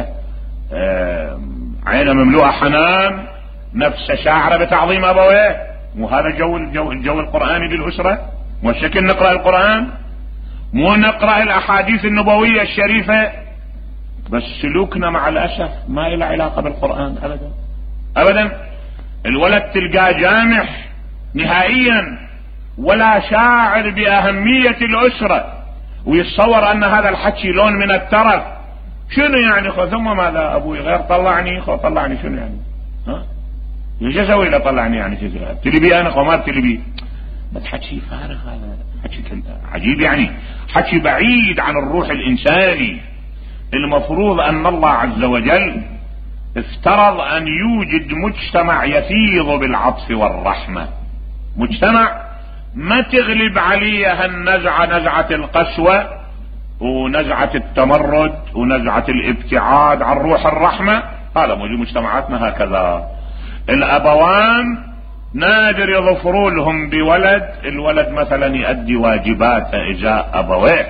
عينه مملوءة حنان، نفسه شاعرة بتعظيم ابويه. وهذا جو الجو, الجو القرآني للأسرة. والشكل نقرأ القرآن، مو نقرأ الأحاديث النبوية الشريفة. بس سلوكنا مع الأسف ما إله علاقة بالقرآن أبدا أبدا. الولد تلقاه جامح نهائيا، ولا شاعر بأهمية الأسرة، ويتصور أن هذا الحكي لون من الترف. شنو يعني خو ثم ماذا أبوي غير طلعني خو طلعني شنو يعني؟ ها ايش اسوي له طلعني يعني شو تلبي انا خو ما تلبي؟ بس حكي فارغ، هذا حكي عجيب يعني، حكي بعيد عن الروح الانساني. المفروض ان الله عز وجل افترض ان يوجد مجتمع يفيض بالعطف والرحمة، مجتمع ما تغلب عليه هالنزعة، نزعة القسوة ونزعة التمرد ونزعة الابتعاد عن روح الرحمة. هذا موجود مجتمعاتنا هكذا. الابوان نادر يظفروا لهم بولد، الولد مثلا يؤدي واجباته ازاء ابويه.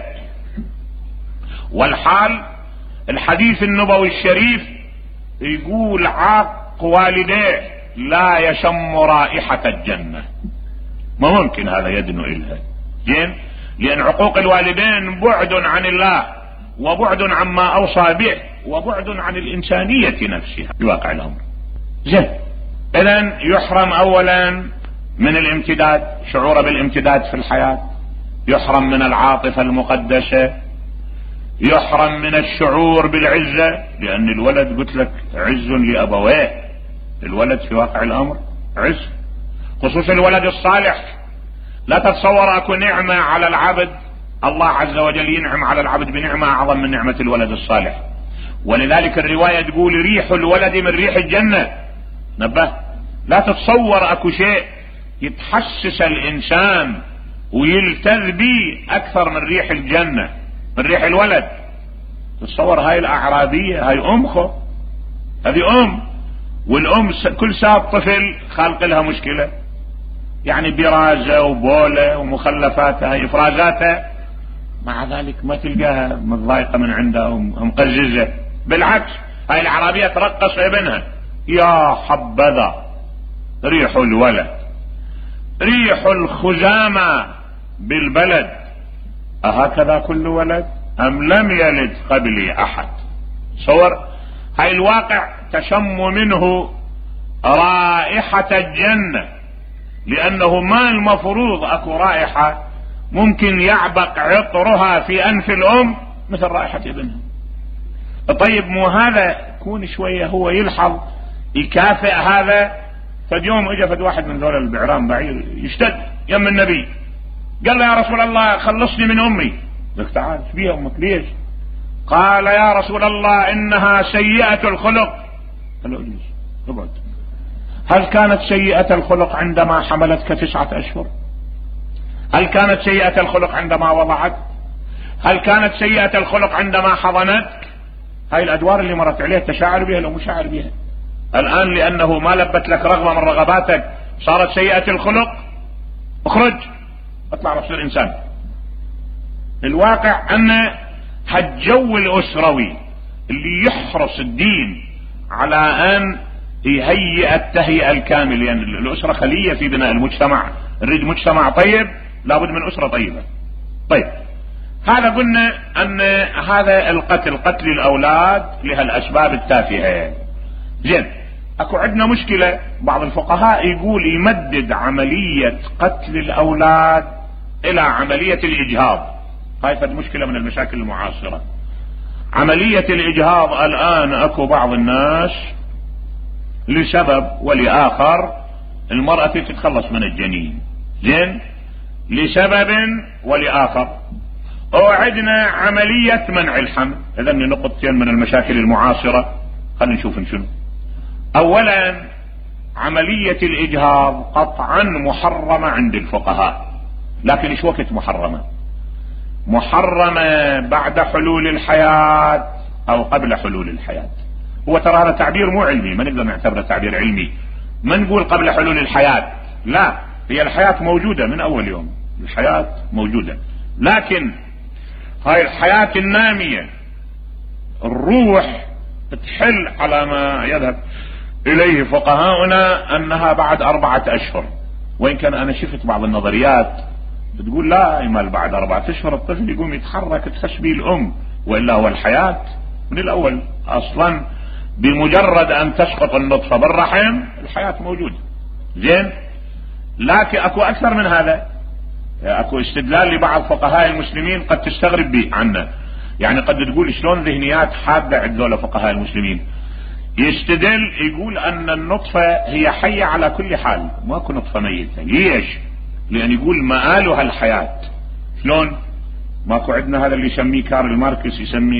والحال الحديث النبوي الشريف يقول عاق والديه لا يشم رائحة الجنة. ما ممكن هذا يدنو إلها. زين، لان عقوق الوالدين بعد عن الله، وبعد عما اوصى به، وبعد عن الانسانية نفسها بواقع الامر. زين، اذن يحرم اولا من الامتداد، شعوره بالامتداد في الحياة، يحرم من العاطفة المقدسة، يحرم من الشعور بالعزة، لان الولد قلت لك عز لابويه. الولد في واقع الامر عز، خصوصا الولد الصالح. لا تتصور اكو نعمة على العبد، الله عز وجل ينعم على العبد بنعمة اعظم من نعمة الولد الصالح. ولذلك الرواية تقول ريح الولد من ريح الجنة. نبه، لا تتصور اكو شيء يتحسس الانسان ويلتذ به اكثر من ريح الجنة، من ريح الولد. تتصور هاي الاعرابية، هاي ام خو، هذه ام، والام كل ساعة طفل خالق لها مشكلة، يعني برازة وبولة ومخلفاتها هاي افرازاتها، مع ذلك ما تلقاها متضايقة من عندها ومقززة. بالعكس هاي الاعرابية ترقص ابنها، يا حبذا ريح الولد، ريح الخزامى بالبلد، أهكذا كل ولد أم لم يلد قبلي أحد؟ صور هاي الواقع تشم منه رائحة الجنة، لأنه ما المفروض أكو رائحة ممكن يعبق عطرها في أنف الأم مثل رائحة ابنها. طيب مو هذا كون شوية هو يلحظ يكافئ هذا؟ فد يوم اجى فد واحد من ذول البعران بعير يشتد يم النبي، قال له يا رسول الله خلصني من أمي. قال تعال ايش بيها أمك ليش؟ قال يا رسول الله إنها سيئة الخلق. قال له اجلس اقعد. هل كانت سيئة الخلق عندما حملتك تسعة أشهر؟ هل كانت سيئة الخلق عندما وضعت؟ هل كانت سيئة الخلق عندما حضنتك؟ هاي الأدوار اللي مرت عليه تشاعر بها لو مشاعر بها؟ الآن لأنه ما لبت لك رغبة من رغباتك صارت سيئة الخلق؟ اخرج اطلع رفض إنسان. الواقع أن هالجو الأسروي اللي يحرص الدين على أن يهيئ التهيئة الكاملة، يعني الأسرة خلية في بناء المجتمع، نريد مجتمع طيب لابد من أسرة طيبة. طيب هذا قلنا أن هذا القتل قتل الأولاد لهالأسباب التافهة. زين أكو عندنا مشكلة، بعض الفقهاء يقول يمدد عملية قتل الأولاد إلى عملية الإجهاض. هاي فد مشكلة من المشاكل المعاصرة. عملية الإجهاض الآن أكو بعض الناس لسبب ولآخر المرأة تتخلص من الجنين، زين لسبب ولآخر. وعدنا عملية منع الحمل. إذا نقطتين من المشاكل المعاصرة، خلينا نشوف شنو. أولا عملية الإجهاض قطعا محرمة عند الفقهاء، لكن ايش وقت محرمة؟ محرمة بعد حلول الحياة أو قبل حلول الحياة. هو ترى هذا تعبير مو علمي، ما نقدر نعتبره تعبير علمي. ما نقول قبل حلول الحياة، لا، هي الحياة موجودة من أول يوم، الحياة موجودة، لكن هاي الحياة النامية الروح تحل على ما يذهب إليه فقهاؤنا أنها بعد أربعة أشهر. وإن كان أنا شفت بعض النظريات بتقول لا، إما بعد أربعة أشهر الطفل يقوم يتحرك تخش به الأم، وإلا هو الحياة من الأول أصلا بمجرد أن تسقط النطفة بالرحم الحياة موجودة. زين، لكن أكو أكثر من هذا. أكو استدلال لبعض فقهاء المسلمين قد تستغرب به عنا، يعني قد تقول شلون ذهنيات حادة عند ذولا فقهاء المسلمين. يستدل يقول أن النطفة هي حية على كل حال، ماكو نطفة ميتة. ليش؟ لأن يقول مآلها الحياة. شلون؟ ماكو عندنا هذا اللي يسميه كارل ماركس، يسميه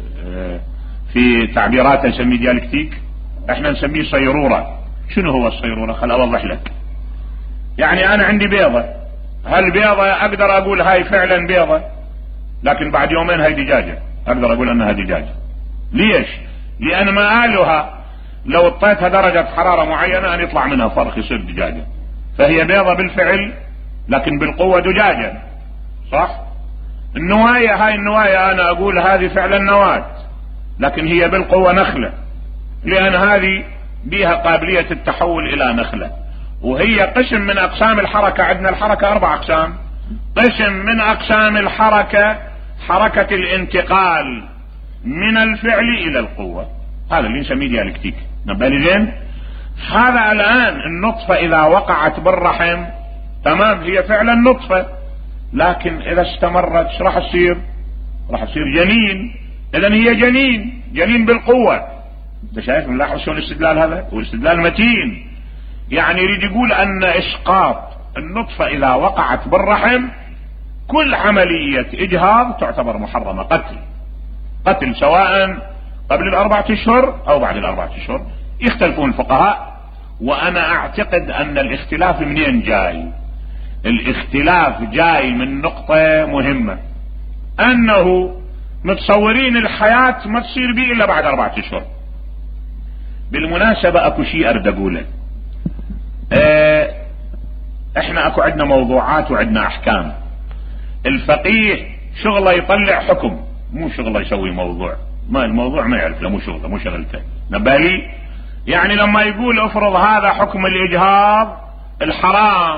في تعبيراته يسميه ديالكتيك، احنا نسميه صيرورة. شنو هو الصيرورة؟ خل أوضح لك. يعني أنا عندي بيضة، هالبيضة أقدر أقول هاي فعلا بيضة، لكن بعد يومين هاي دجاجة، أقدر أقول أنها دجاجة. ليش؟ لأن مآلها لو اطيتها درجة حرارة معينة أن يطلع منها فرخ يصير دجاجة. فهي بيضة بالفعل لكن بالقوة دجاجة، صح؟ النواية، هاي النواية أنا أقول هذه فعلا نواة، لكن هي بالقوة نخلة، لأن هذه بيها قابلية التحول إلى نخلة، وهي قسم من أقسام الحركة. عندنا الحركة أربع أقسام. قسم من أقسام الحركة حركة الانتقال من الفعل إلى القوة، هذا اللي نسميه ديالكتيك. نبالي زين؟ هذا الآن النطفة إذا وقعت بالرحم تمام، هي فعلا نطفة، لكن إذا استمرت ايش راح تصير؟ راح تصير جنين. إذن هي جنين، جنين بالقوة. انت شايف ملاحظ شلون الاستدلال هذا؟ والاستدلال متين. يعني يريد يقول أن إسقاط النطفة إذا وقعت بالرحم كل عملية إجهاض تعتبر محرمة، قتل قتل سواء قبل الأربعة أشهر أو بعد الأربعة أشهر. يختلفون الفقهاء، وأنا أعتقد أن الاختلاف منين جاي؟ الاختلاف جاي من نقطة مهمة، أنه متصورين الحياة ما تصير بيه إلا بعد أربعة أشهر. بالمناسبة أكو شيء أرد أقوله. اه احنا أكو عندنا موضوعات وعندنا أحكام. الفقيه شغله يطلع حكم، مو شغله يسوي موضوع. ما الموضوع ما يعرف له، مو شغله، مو شغلته. نبالي يعني لما يقول افرض هذا حكم الإجهاض الحرام،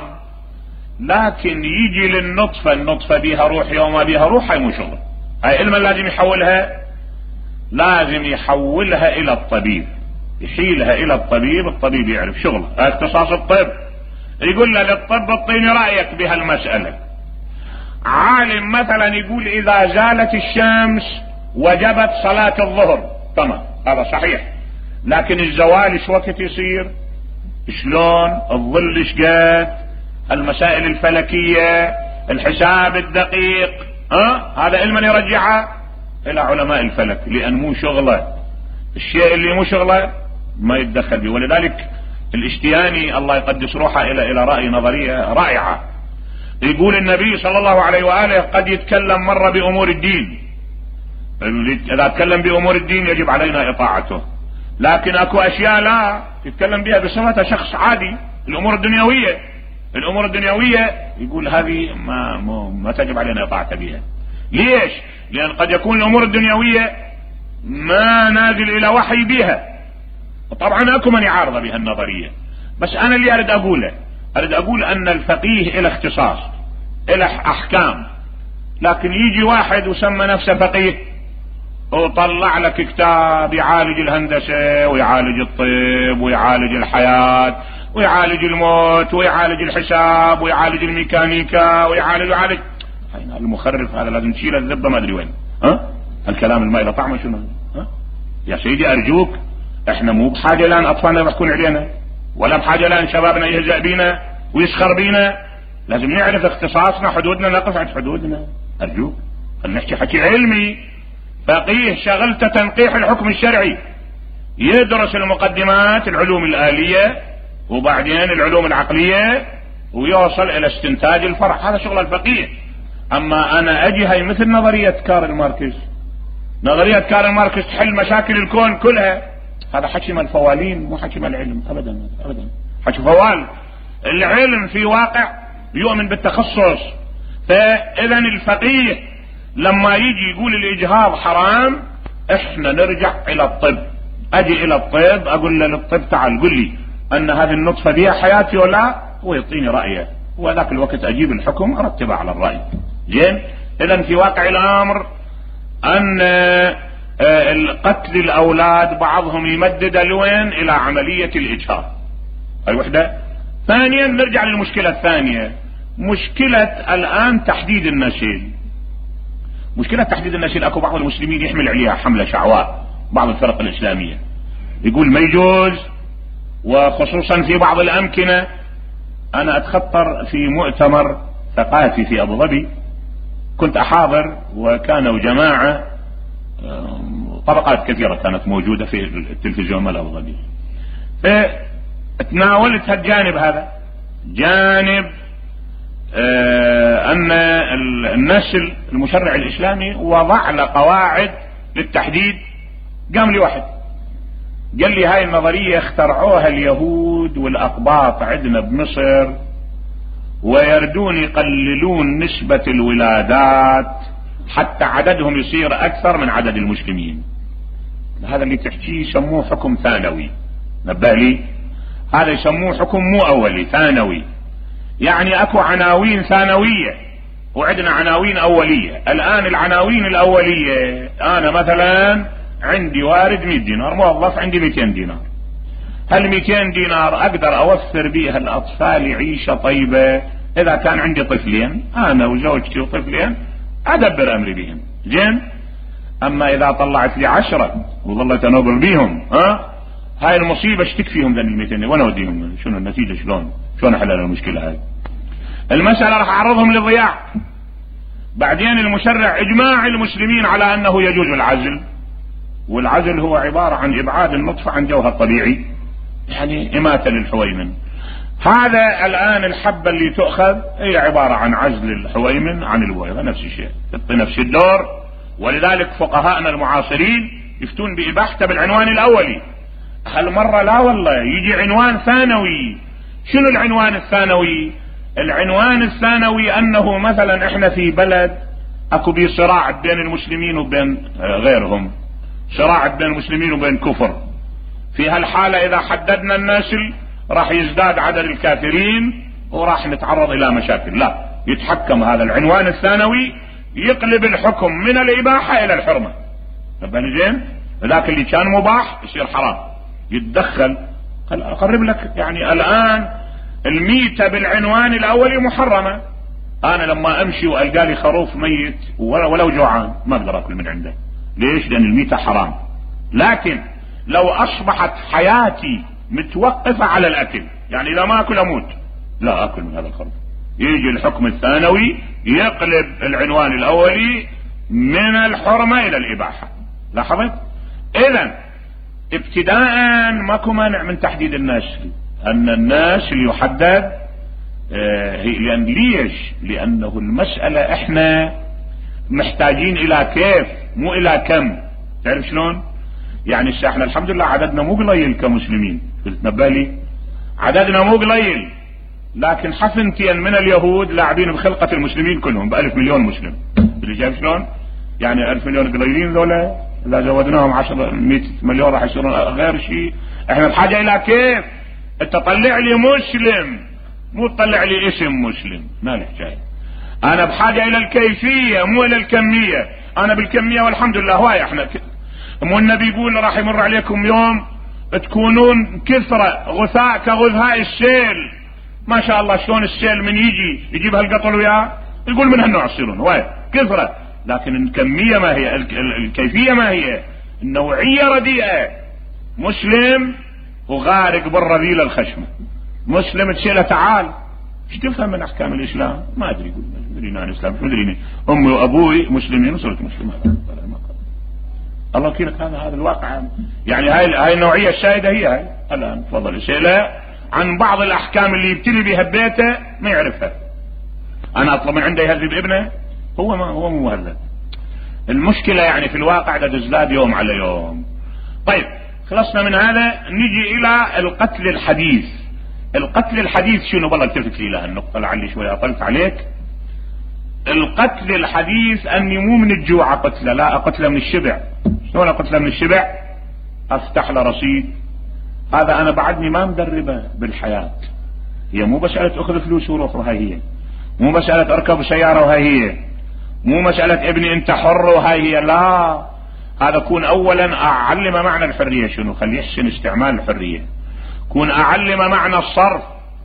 لكن يجي للنطفة، النطفة بيها روح يوم ما بيها روح، هاي مو شغل، هاي علما لازم يحولها، لازم يحولها إلى الطبيب، يحيلها إلى الطبيب، الطبيب يعرف شغله، اختصاص الطب. يقول له للطب اعطيني رأيك بهالمسألة. عالم مثلا يقول إذا زالت الشمس وجبت صلاة الظهر، تمام هذا صحيح، لكن الزوال ايش وقت يصير، شلون، الظل ايش قد، المسائل الفلكية، الحساب الدقيق، ها أه؟ هذا علما يرجعه الى علماء الفلك، لان مو شغله، الشيء اللي مو شغله ما يتدخل به. ولذلك الاشتياني الله يقدس روحه الى الى رأي نظرية رائعة، يقول النبي صلى الله عليه وآله قد يتكلم مرة بأمور الدين، إذا تكلم بأمور الدين يجب علينا إطاعته، لكن أكو أشياء لا يتكلم بها بصفته شخص عادي، الأمور الدنيوية، الأمور الدنيوية يقول هذه ما, ما, ما تجب علينا إطاعته بها. ليش؟ لأن قد يكون الأمور الدنيوية ما نازل إلى وحي بها، طبعا أكو من يعارض بها النظرية، بس أنا اللي أريد أقوله، أريد أقول أن الفقيه إلى اختصاص، إلى أحكام، لكن يجي واحد وسمى نفسه فقيه وطلع لك كتاب يعالج الهندسة ويعالج الطب ويعالج الحياة ويعالج الموت ويعالج الحساب ويعالج الميكانيكا ويعالج ويعالج المخرف هذا لازم تشيل الذبة ما أدري وين، ها الكلام الما إلى طعمه شنو، ها يا سيدي أرجوك، احنا مو بحاجة لان أطفالنا يضحكون علينا، ولا بحاجة لان شبابنا يهزأ بينا ويسخر بينا، لازم نعرف اختصاصنا، حدودنا، نقف عند حدودنا، أرجوك خلينا نحكي حكي علمي. فقيه شغلته تنقيح الحكم الشرعي، يدرس المقدمات العلوم الآلية وبعدين العلوم العقلية ويوصل إلى استنتاج الفرع، هذا شغل الفقيه. أما أنا أجي هاي مثل نظرية كارل ماركس، نظرية كارل ماركس تحل مشاكل الكون كلها، هذا حكي مال الفوالين مو حكي مال العلم أبدا أبدا، حكي فوال. العلم في واقع يؤمن بالتخصص. فإذا الفقيه لما يجي يقول الإجهاض حرام، احنا نرجع إلى الطب، أجي إلى الطب أقول له للطب تعال قل لي أن هذه النطفة فيها حياتي ولا، ويعطيني رأيه، وذاك الوقت أجيب الحكم أرتبه على الرأي. زين. إذا في واقع الأمر أن قتل الأولاد بعضهم يمدد لوين، إلى عملية الإجهاض، هاي وحدة. ثانيا نرجع للمشكلة الثانية، مشكلة الآن تحديد النسل. مشكلة تحديد النسل أكو بعض المسلمين يحمل عليها حملة شعواء، بعض الفرق الإسلامية يقول ما يجوز، وخصوصا في بعض الأمكنة. أنا أتخطر في مؤتمر ثقافي في أبو ظبي، كنت أحاضر وكانوا جماعة، طبقات كثيرة كانت موجودة في التلفزيون مال أبو ظبي، فتناولت هالجانب هذا، جانب آه أن النسل المشرع الإسلامي وضع له قواعد للتحديد. قام لي واحد قال لي هاي النظرية اخترعوها اليهود والأقباط عندنا بمصر، ويردون يقللون نسبة الولادات حتى عددهم يصير أكثر من عدد المسلمين. هذا اللي تحكيه يسموه حكم ثانوي، نبه لي، هذا يسموه حكم مو أولي، ثانوي. يعني أكو عناوين ثانوية وعندنا عناوين أولية. الآن العناوين الأولية، أنا مثلا عندي وارد مئة دينار، موظف عندي مئتين دينار، هل مئتين دينار أقدر أوفر بيها الأطفال عيشة طيبة؟ إذا كان عندي طفلين أنا وزوجتي وطفلين أدبر أمري بهم، زين. أما إذا طلعت لي عشرة وظلت أنوبر بيهم، ها هاي المصيبة اشتك فيهم ذن المئتين، وانا اوديهم؟ شنو النتيجة؟ شلون شلون احل المشكلة هاي؟ المسألة راح اعرضهم للضياع. بعدين المشرع اجماع المسلمين على انه يجوز العزل، والعزل هو عبارة عن ابعاد النطفة عن جوها الطبيعي، يعني اماتة للحويمن. هذا الان الحبة اللي تؤخذ هي عبارة عن عزل الحويمن عن البويضة، نفس الشيء، تعطي نفس الدور. ولذلك فقهاءنا المعاصرين يفتون بإباحته بالعنوان الاولي. هالمرة لا والله، يجي عنوان ثانوي. شنو العنوان الثانوي؟ العنوان الثانوي انه مثلا احنا في بلد اكو بيه صراع بين المسلمين وبين غيرهم، صراع بين المسلمين وبين كفر، في هالحالة إذا حددنا النسل راح يزداد عدد الكافرين وراح نتعرض إلى مشاكل. لا، يتحكم هذا العنوان الثانوي يقلب الحكم من الإباحة إلى الحرمة. نبهني زين؟ ذاك اللي كان مباح يصير حرام، يتدخل. أقرب لك يعني الآن الميتة بالعنوان الأولي محرمة. أنا لما أمشي وألقى لي خروف ميت ولو جوعان ما أقدر أكل من عنده. ليش؟ لأن الميتة حرام. لكن لو أصبحت حياتي متوقفة على الأكل، يعني إذا ما أكل أموت، لا أكل من هذا الخروف. يجي الحكم الثانوي يقلب العنوان الأولي من الحرمة إلى الإباحة. لاحظت؟ إذن ابتداء ماكو مانع من تحديد النسل، أن النسل يحدد. آه لأن ليش؟ لأنه المسألة إحنا محتاجين إلى كيف مو إلى كم. تعرف شلون؟ يعني احنا الحمد لله عددنا مو قليل كمسلمين، قلت نبالي عددنا مو قليل، لكن حسنتين من اليهود لاعبين بخلقة المسلمين كلهم بألف مليون مسلم. اللي شايف شلون؟ يعني ألف مليون قليلين ذولا إذا زودناهم عشرة مئة مليون راح يصيرون غير شيء. احنا بحاجة إلى كيف. انت طلع لي مسلم، مو تطلع لي اسم مسلم، ما له حكاية. انا بحاجة إلى الكيفية مو إلى الكمية. انا بالكمية والحمد لله هواي. احنا ك... مو النبي يقول راح يمر عليكم يوم تكونون كثرة غثاء كغثاء السيل. ما شاء الله شلون السيل من يجي يجيب هالقطل وياه يقول من هالنوع يصيرون هواي كثرة. لكن الكمية ما هي، الكيفية ما هي. النوعية رديئة. مسلم وغارق بالرذيلة الخشمة. مسلم تشيله تعال ايش تفهم من احكام الاسلام؟ ما ادري. يقول ما ادري انا الاسلام، ما ادري امي وابوي مسلمين وصرت مسلم. الله يكرمك. هذا هذا الواقع. يعني هاي هاي النوعية الشاهدة هي هاي. الان تفضل اسئله عن بعض الاحكام اللي يبتلي بها ببيته ما يعرفها. انا اطلب من عنده يهذب ابنه، هو ما هو مو مهذب. المشكلة يعني في الواقع ده تزداد يوم على يوم. طيب خلصنا من هذا، نجي الى القتل الحديث. القتل الحديث شنو؟ والله التفت لي لها النقطة لعلي شوي اطلت عليك. القتل الحديث اني مو من الجوع قتله، لا اقتله من الشبع. شلون اقتله من الشبع؟ افتح له رصيد. هذا انا بعدني ما مدربه بالحياة. هي مو مسألة اخذ فلوس وروح وهاي هي، مو مسألة اركب سيارة وهاي هي، مو مسألة ابني انت حر وهاي هي. لا، هذا كون اولا اعلم معنى الحرية شنو، خليه يحسن استعمال الحرية. كون اعلم معنى الصرف.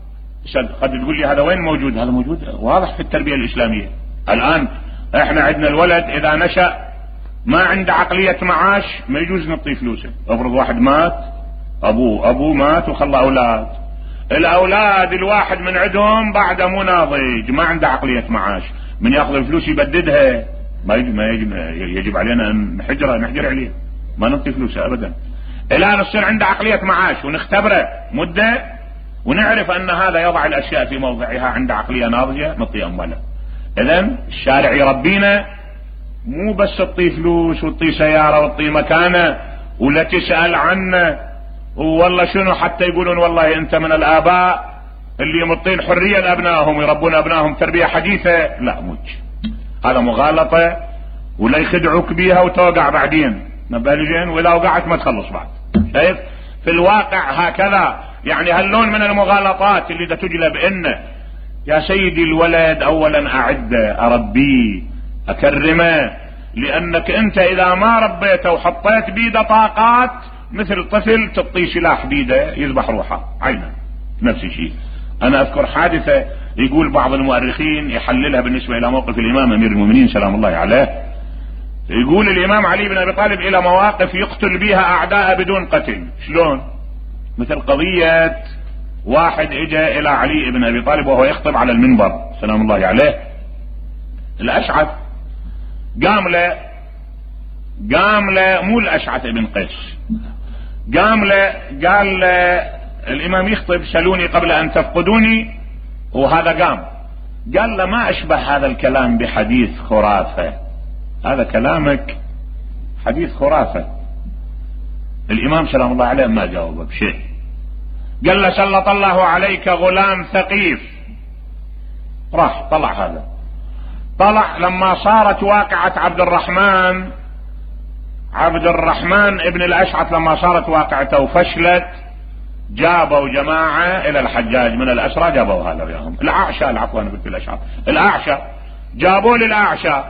قد تقول لي هذا وين موجود؟ هذا موجود واضح في التربية الاسلامية. الان احنا عندنا الولد اذا نشأ ما عنده عقلية معاش ما يجوز نعطيه فلوسه. افرض واحد مات، ابوه ابوه مات وخلى اولاد، الاولاد الواحد من عندهم بعد مو ناضج ما عنده عقلية معاش، من ياخذ الفلوس يبددها. ما يجب, ما يجب, يجب علينا ان نحجره نحجر عليه، ما نعطي فلوسه ابدا. الان يصير عنده عقلية معاش ونختبره مدة ونعرف ان هذا يضع الاشياء في موضعها، عنده عقلية ناضجة نعطيه امواله. اذن الشارع يربينا مو بس تعطي فلوس وتعطي سيارة وتعطي مكانه ولا تسأل عنه والله شنو، حتى يقولون والله انت من الاباء اللي يمطين حرية لابنائهم يربون ابنائهم تربية حديثة. لا موج، هذا مغالطة ولا يخدعوك بيها وتوقع بعدين. نبالي زين؟ واذا وقعت ما تخلص بعد. شايف في الواقع هكذا. يعني هاللون من المغالطات اللي دا تجلب انه يا سيدي الولد اولا اعده اربيه اكرمه، لانك انت اذا ما ربيته وحطيت بيده طاقات مثل طفل تعطيه سلاح بيده يذبح روحه عينه. نفس الشيء. انا اذكر حادثة يقول بعض المؤرخين يحللها بالنسبة الى موقف الامام امير المؤمنين سلام الله عليه. يقول الامام علي بن ابي طالب الى مواقف يقتل بها اعداء بدون قتل. شلون؟ مثل قضية واحد اجى الى علي بن ابي طالب وهو يخطب على المنبر سلام الله عليه. الاشعث قام له قام له مو الاشعث ابن قيس، قام له قال له الامام يخطب سلوني قبل ان تفقدوني، وهذا قام قال له ما اشبه هذا الكلام بحديث خرافة، هذا كلامك حديث خرافة. الامام سلام الله عليه ما جاوب بشيء. قال له سلط الله عليك غلام ثقيف. راح طلع هذا، طلع لما صارت واقعة عبد الرحمن عبد الرحمن ابن الأشعث لما صارت واقعته وفشلت جابوا جماعة إلى الحجاج من الأسرى، جابوا هذا وياهم الأعشى، عفوا قلت الأشعث، الأعشى جابوا للأعشى،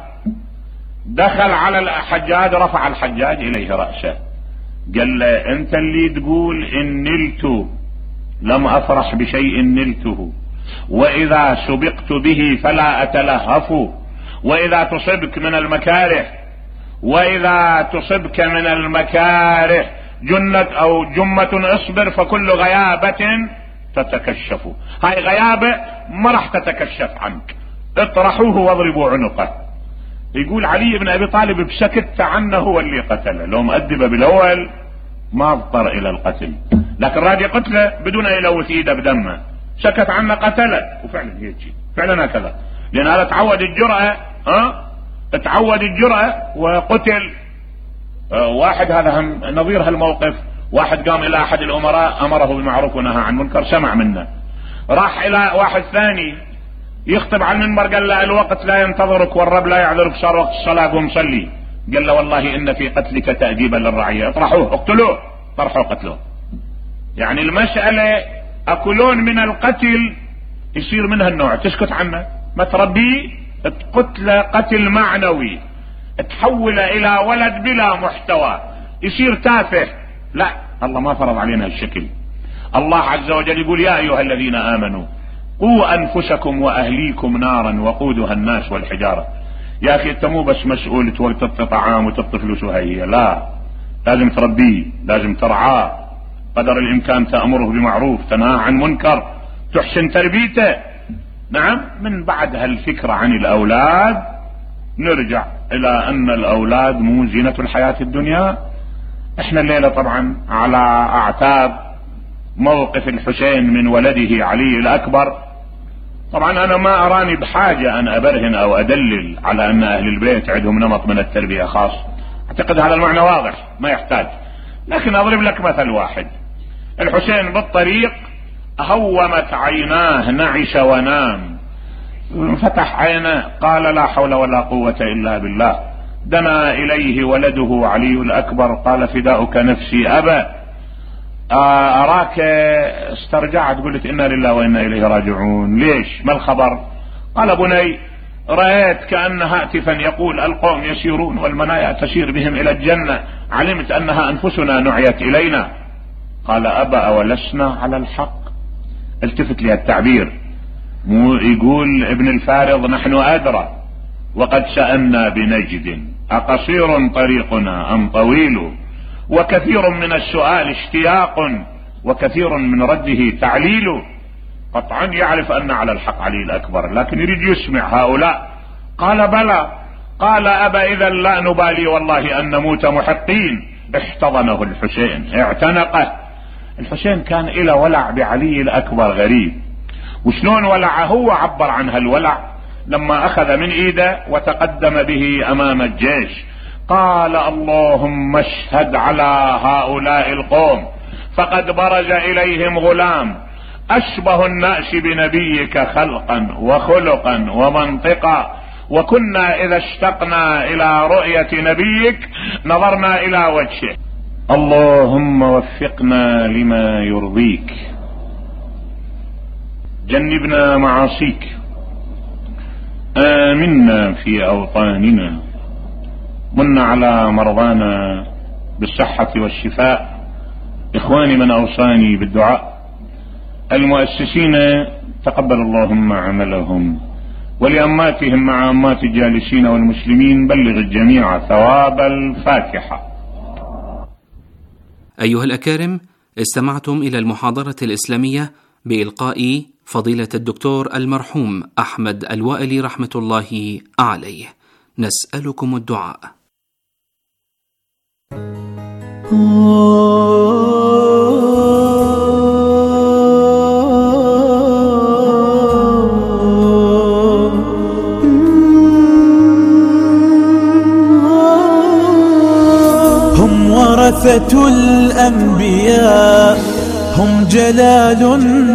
دخل على الحجاج، رفع الحجاج إليه رأسه، قال له أنت اللي تقول إن نلت لم أفرح بشيء نلته، وإذا سبقت به فلا أتلهف، وإذا تصبك من المكاره وإذا تصبك من المكاره جنة أو جمة اصبر فكل غيابة تتكشف. هاي غيابة ما راح تتكشف عنك، اطرحوه واضربوا عنقه. يقول علي بن أبي طالب بسكت عنه هو اللي قتله، لو مؤدبه بالأول ما اضطر إلى القتل، لكن راجع قتله بدون أن يلوث إيده بدمه، سكت عنه قتله، وفعلا هيك فعلا هكذا، لأن هذا تعود الجرأة، ها تعود الجرأة وقتل. أه واحد هذا هم نظير هالموقف، واحد قام إلى أحد الأمراء أمره بالمعروف ونهى عن المنكر، سمع منه، راح إلى واحد ثاني يخطب على المنبر قال له الوقت لا ينتظرك والرب لا يعذرك، صار وقت الصلاة قوم صلي. قال له والله إن في قتلك تأديبا للرعية، اطرحوه اقتلوه، طرحوه قتلوه. يعني المسألة أكلون من القتل يصير منها النوع، تسكت عنه ما تربيه، تقتل قتل معنوي، تحول إلى ولد بلا محتوى، يصير تافه. لا، الله ما فرض علينا الشكل. الله عز وجل يقول يا أيها الذين آمنوا قوا أنفسكم وأهليكم نارا وقودها الناس والحجارة. يا أخي أنت مو بس مسؤول تطفي طعام وتطفي فلوس وهي، لا، لازم تربيه، لازم ترعاه، قدر الإمكان تأمره بمعروف، تنهى عن منكر، تحسن تربيته. نعم. من بعد هالفكرة عن الأولاد نرجع إلى أن الأولاد مو زينة الحياة الدنيا. احنا الليلة طبعا على أعتاب موقف الحسين من ولده علي الأكبر. طبعا أنا ما أراني بحاجة أن أبرهن أو أدلل على أن أهل البيت عندهم نمط من التربية خاص، أعتقد هذا المعنى واضح ما يحتاج، لكن أضرب لك مثل واحد. الحسين بالطريق هومت عيناه، نعش ونام، فتح عينه قال لا حول ولا قوة إلا بالله. دنا إليه ولده علي الأكبر قال فداؤك نفسي أبا، أراك استرجعت قلت إنا لله وإنا إليه راجعون، ليش ما الخبر؟ قال بني رأيت كأن هاتفا يقول القوم يسيرون والمنايا تسير بهم إلى الجنة، علمت أنها أنفسنا نعيت إلينا. قال أبا أولسنا على الحق؟ التفت لي التعبير، مو يقول ابن الفارض نحن أدرى وقد سألنا بنجد أقصير طريقنا أم طويل، وكثير من السؤال اشتياق وكثير من رده تعليل. قطعا يعرف أن على الحق علي الأكبر، لكن يريد يسمع هؤلاء. قال بلى. قال أبا إذا لا نبالي والله أن نموت محقين. احتضنه الحسين اعتنقه. الحسين كان إلى ولع بعلي الأكبر غريب، وشلون ولع؟ هو عبر عن هالولع لما أخذ من إيده وتقدم به أمام الجيش، قال اللهم اشهد على هؤلاء القوم فقد برز إليهم غلام أشبه الناس بنبيك خلقا وخلقا ومنطقا، وكنا إذا اشتقنا إلى رؤية نبيك نظرنا إلى وجهه، اللهم وفقنا لما يرضيك، جنبنا معاصيك، آمنا في أوطاننا، من على مرضانا بالصحة والشفاء، إخواني من أوصاني بالدعاء، المؤسسين تقبل اللهم عملهم، ولأماتهم مع أمات الجالسين والمسلمين بلغ الجميع ثواب الفاتحة. أيها الأكارم، استمعتم إلى المحاضرة الإسلامية بإلقاء فضيلة الدكتور المرحوم أحمد الوائلي رحمة الله عليه. نسألكم الدعاء. هم ورثة الأنبياء، هم جلال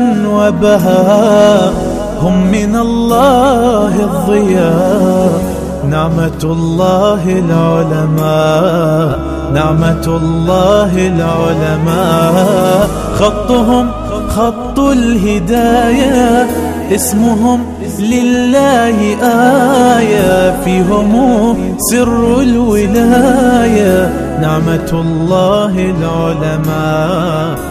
وبهاء، هم من الله الضياء، نعمة الله العلماء، نعمة الله العلماء. خطهم خط الهداية، اسمهم لله آية، فيهم سر الولاية، نعمة الله العلماء.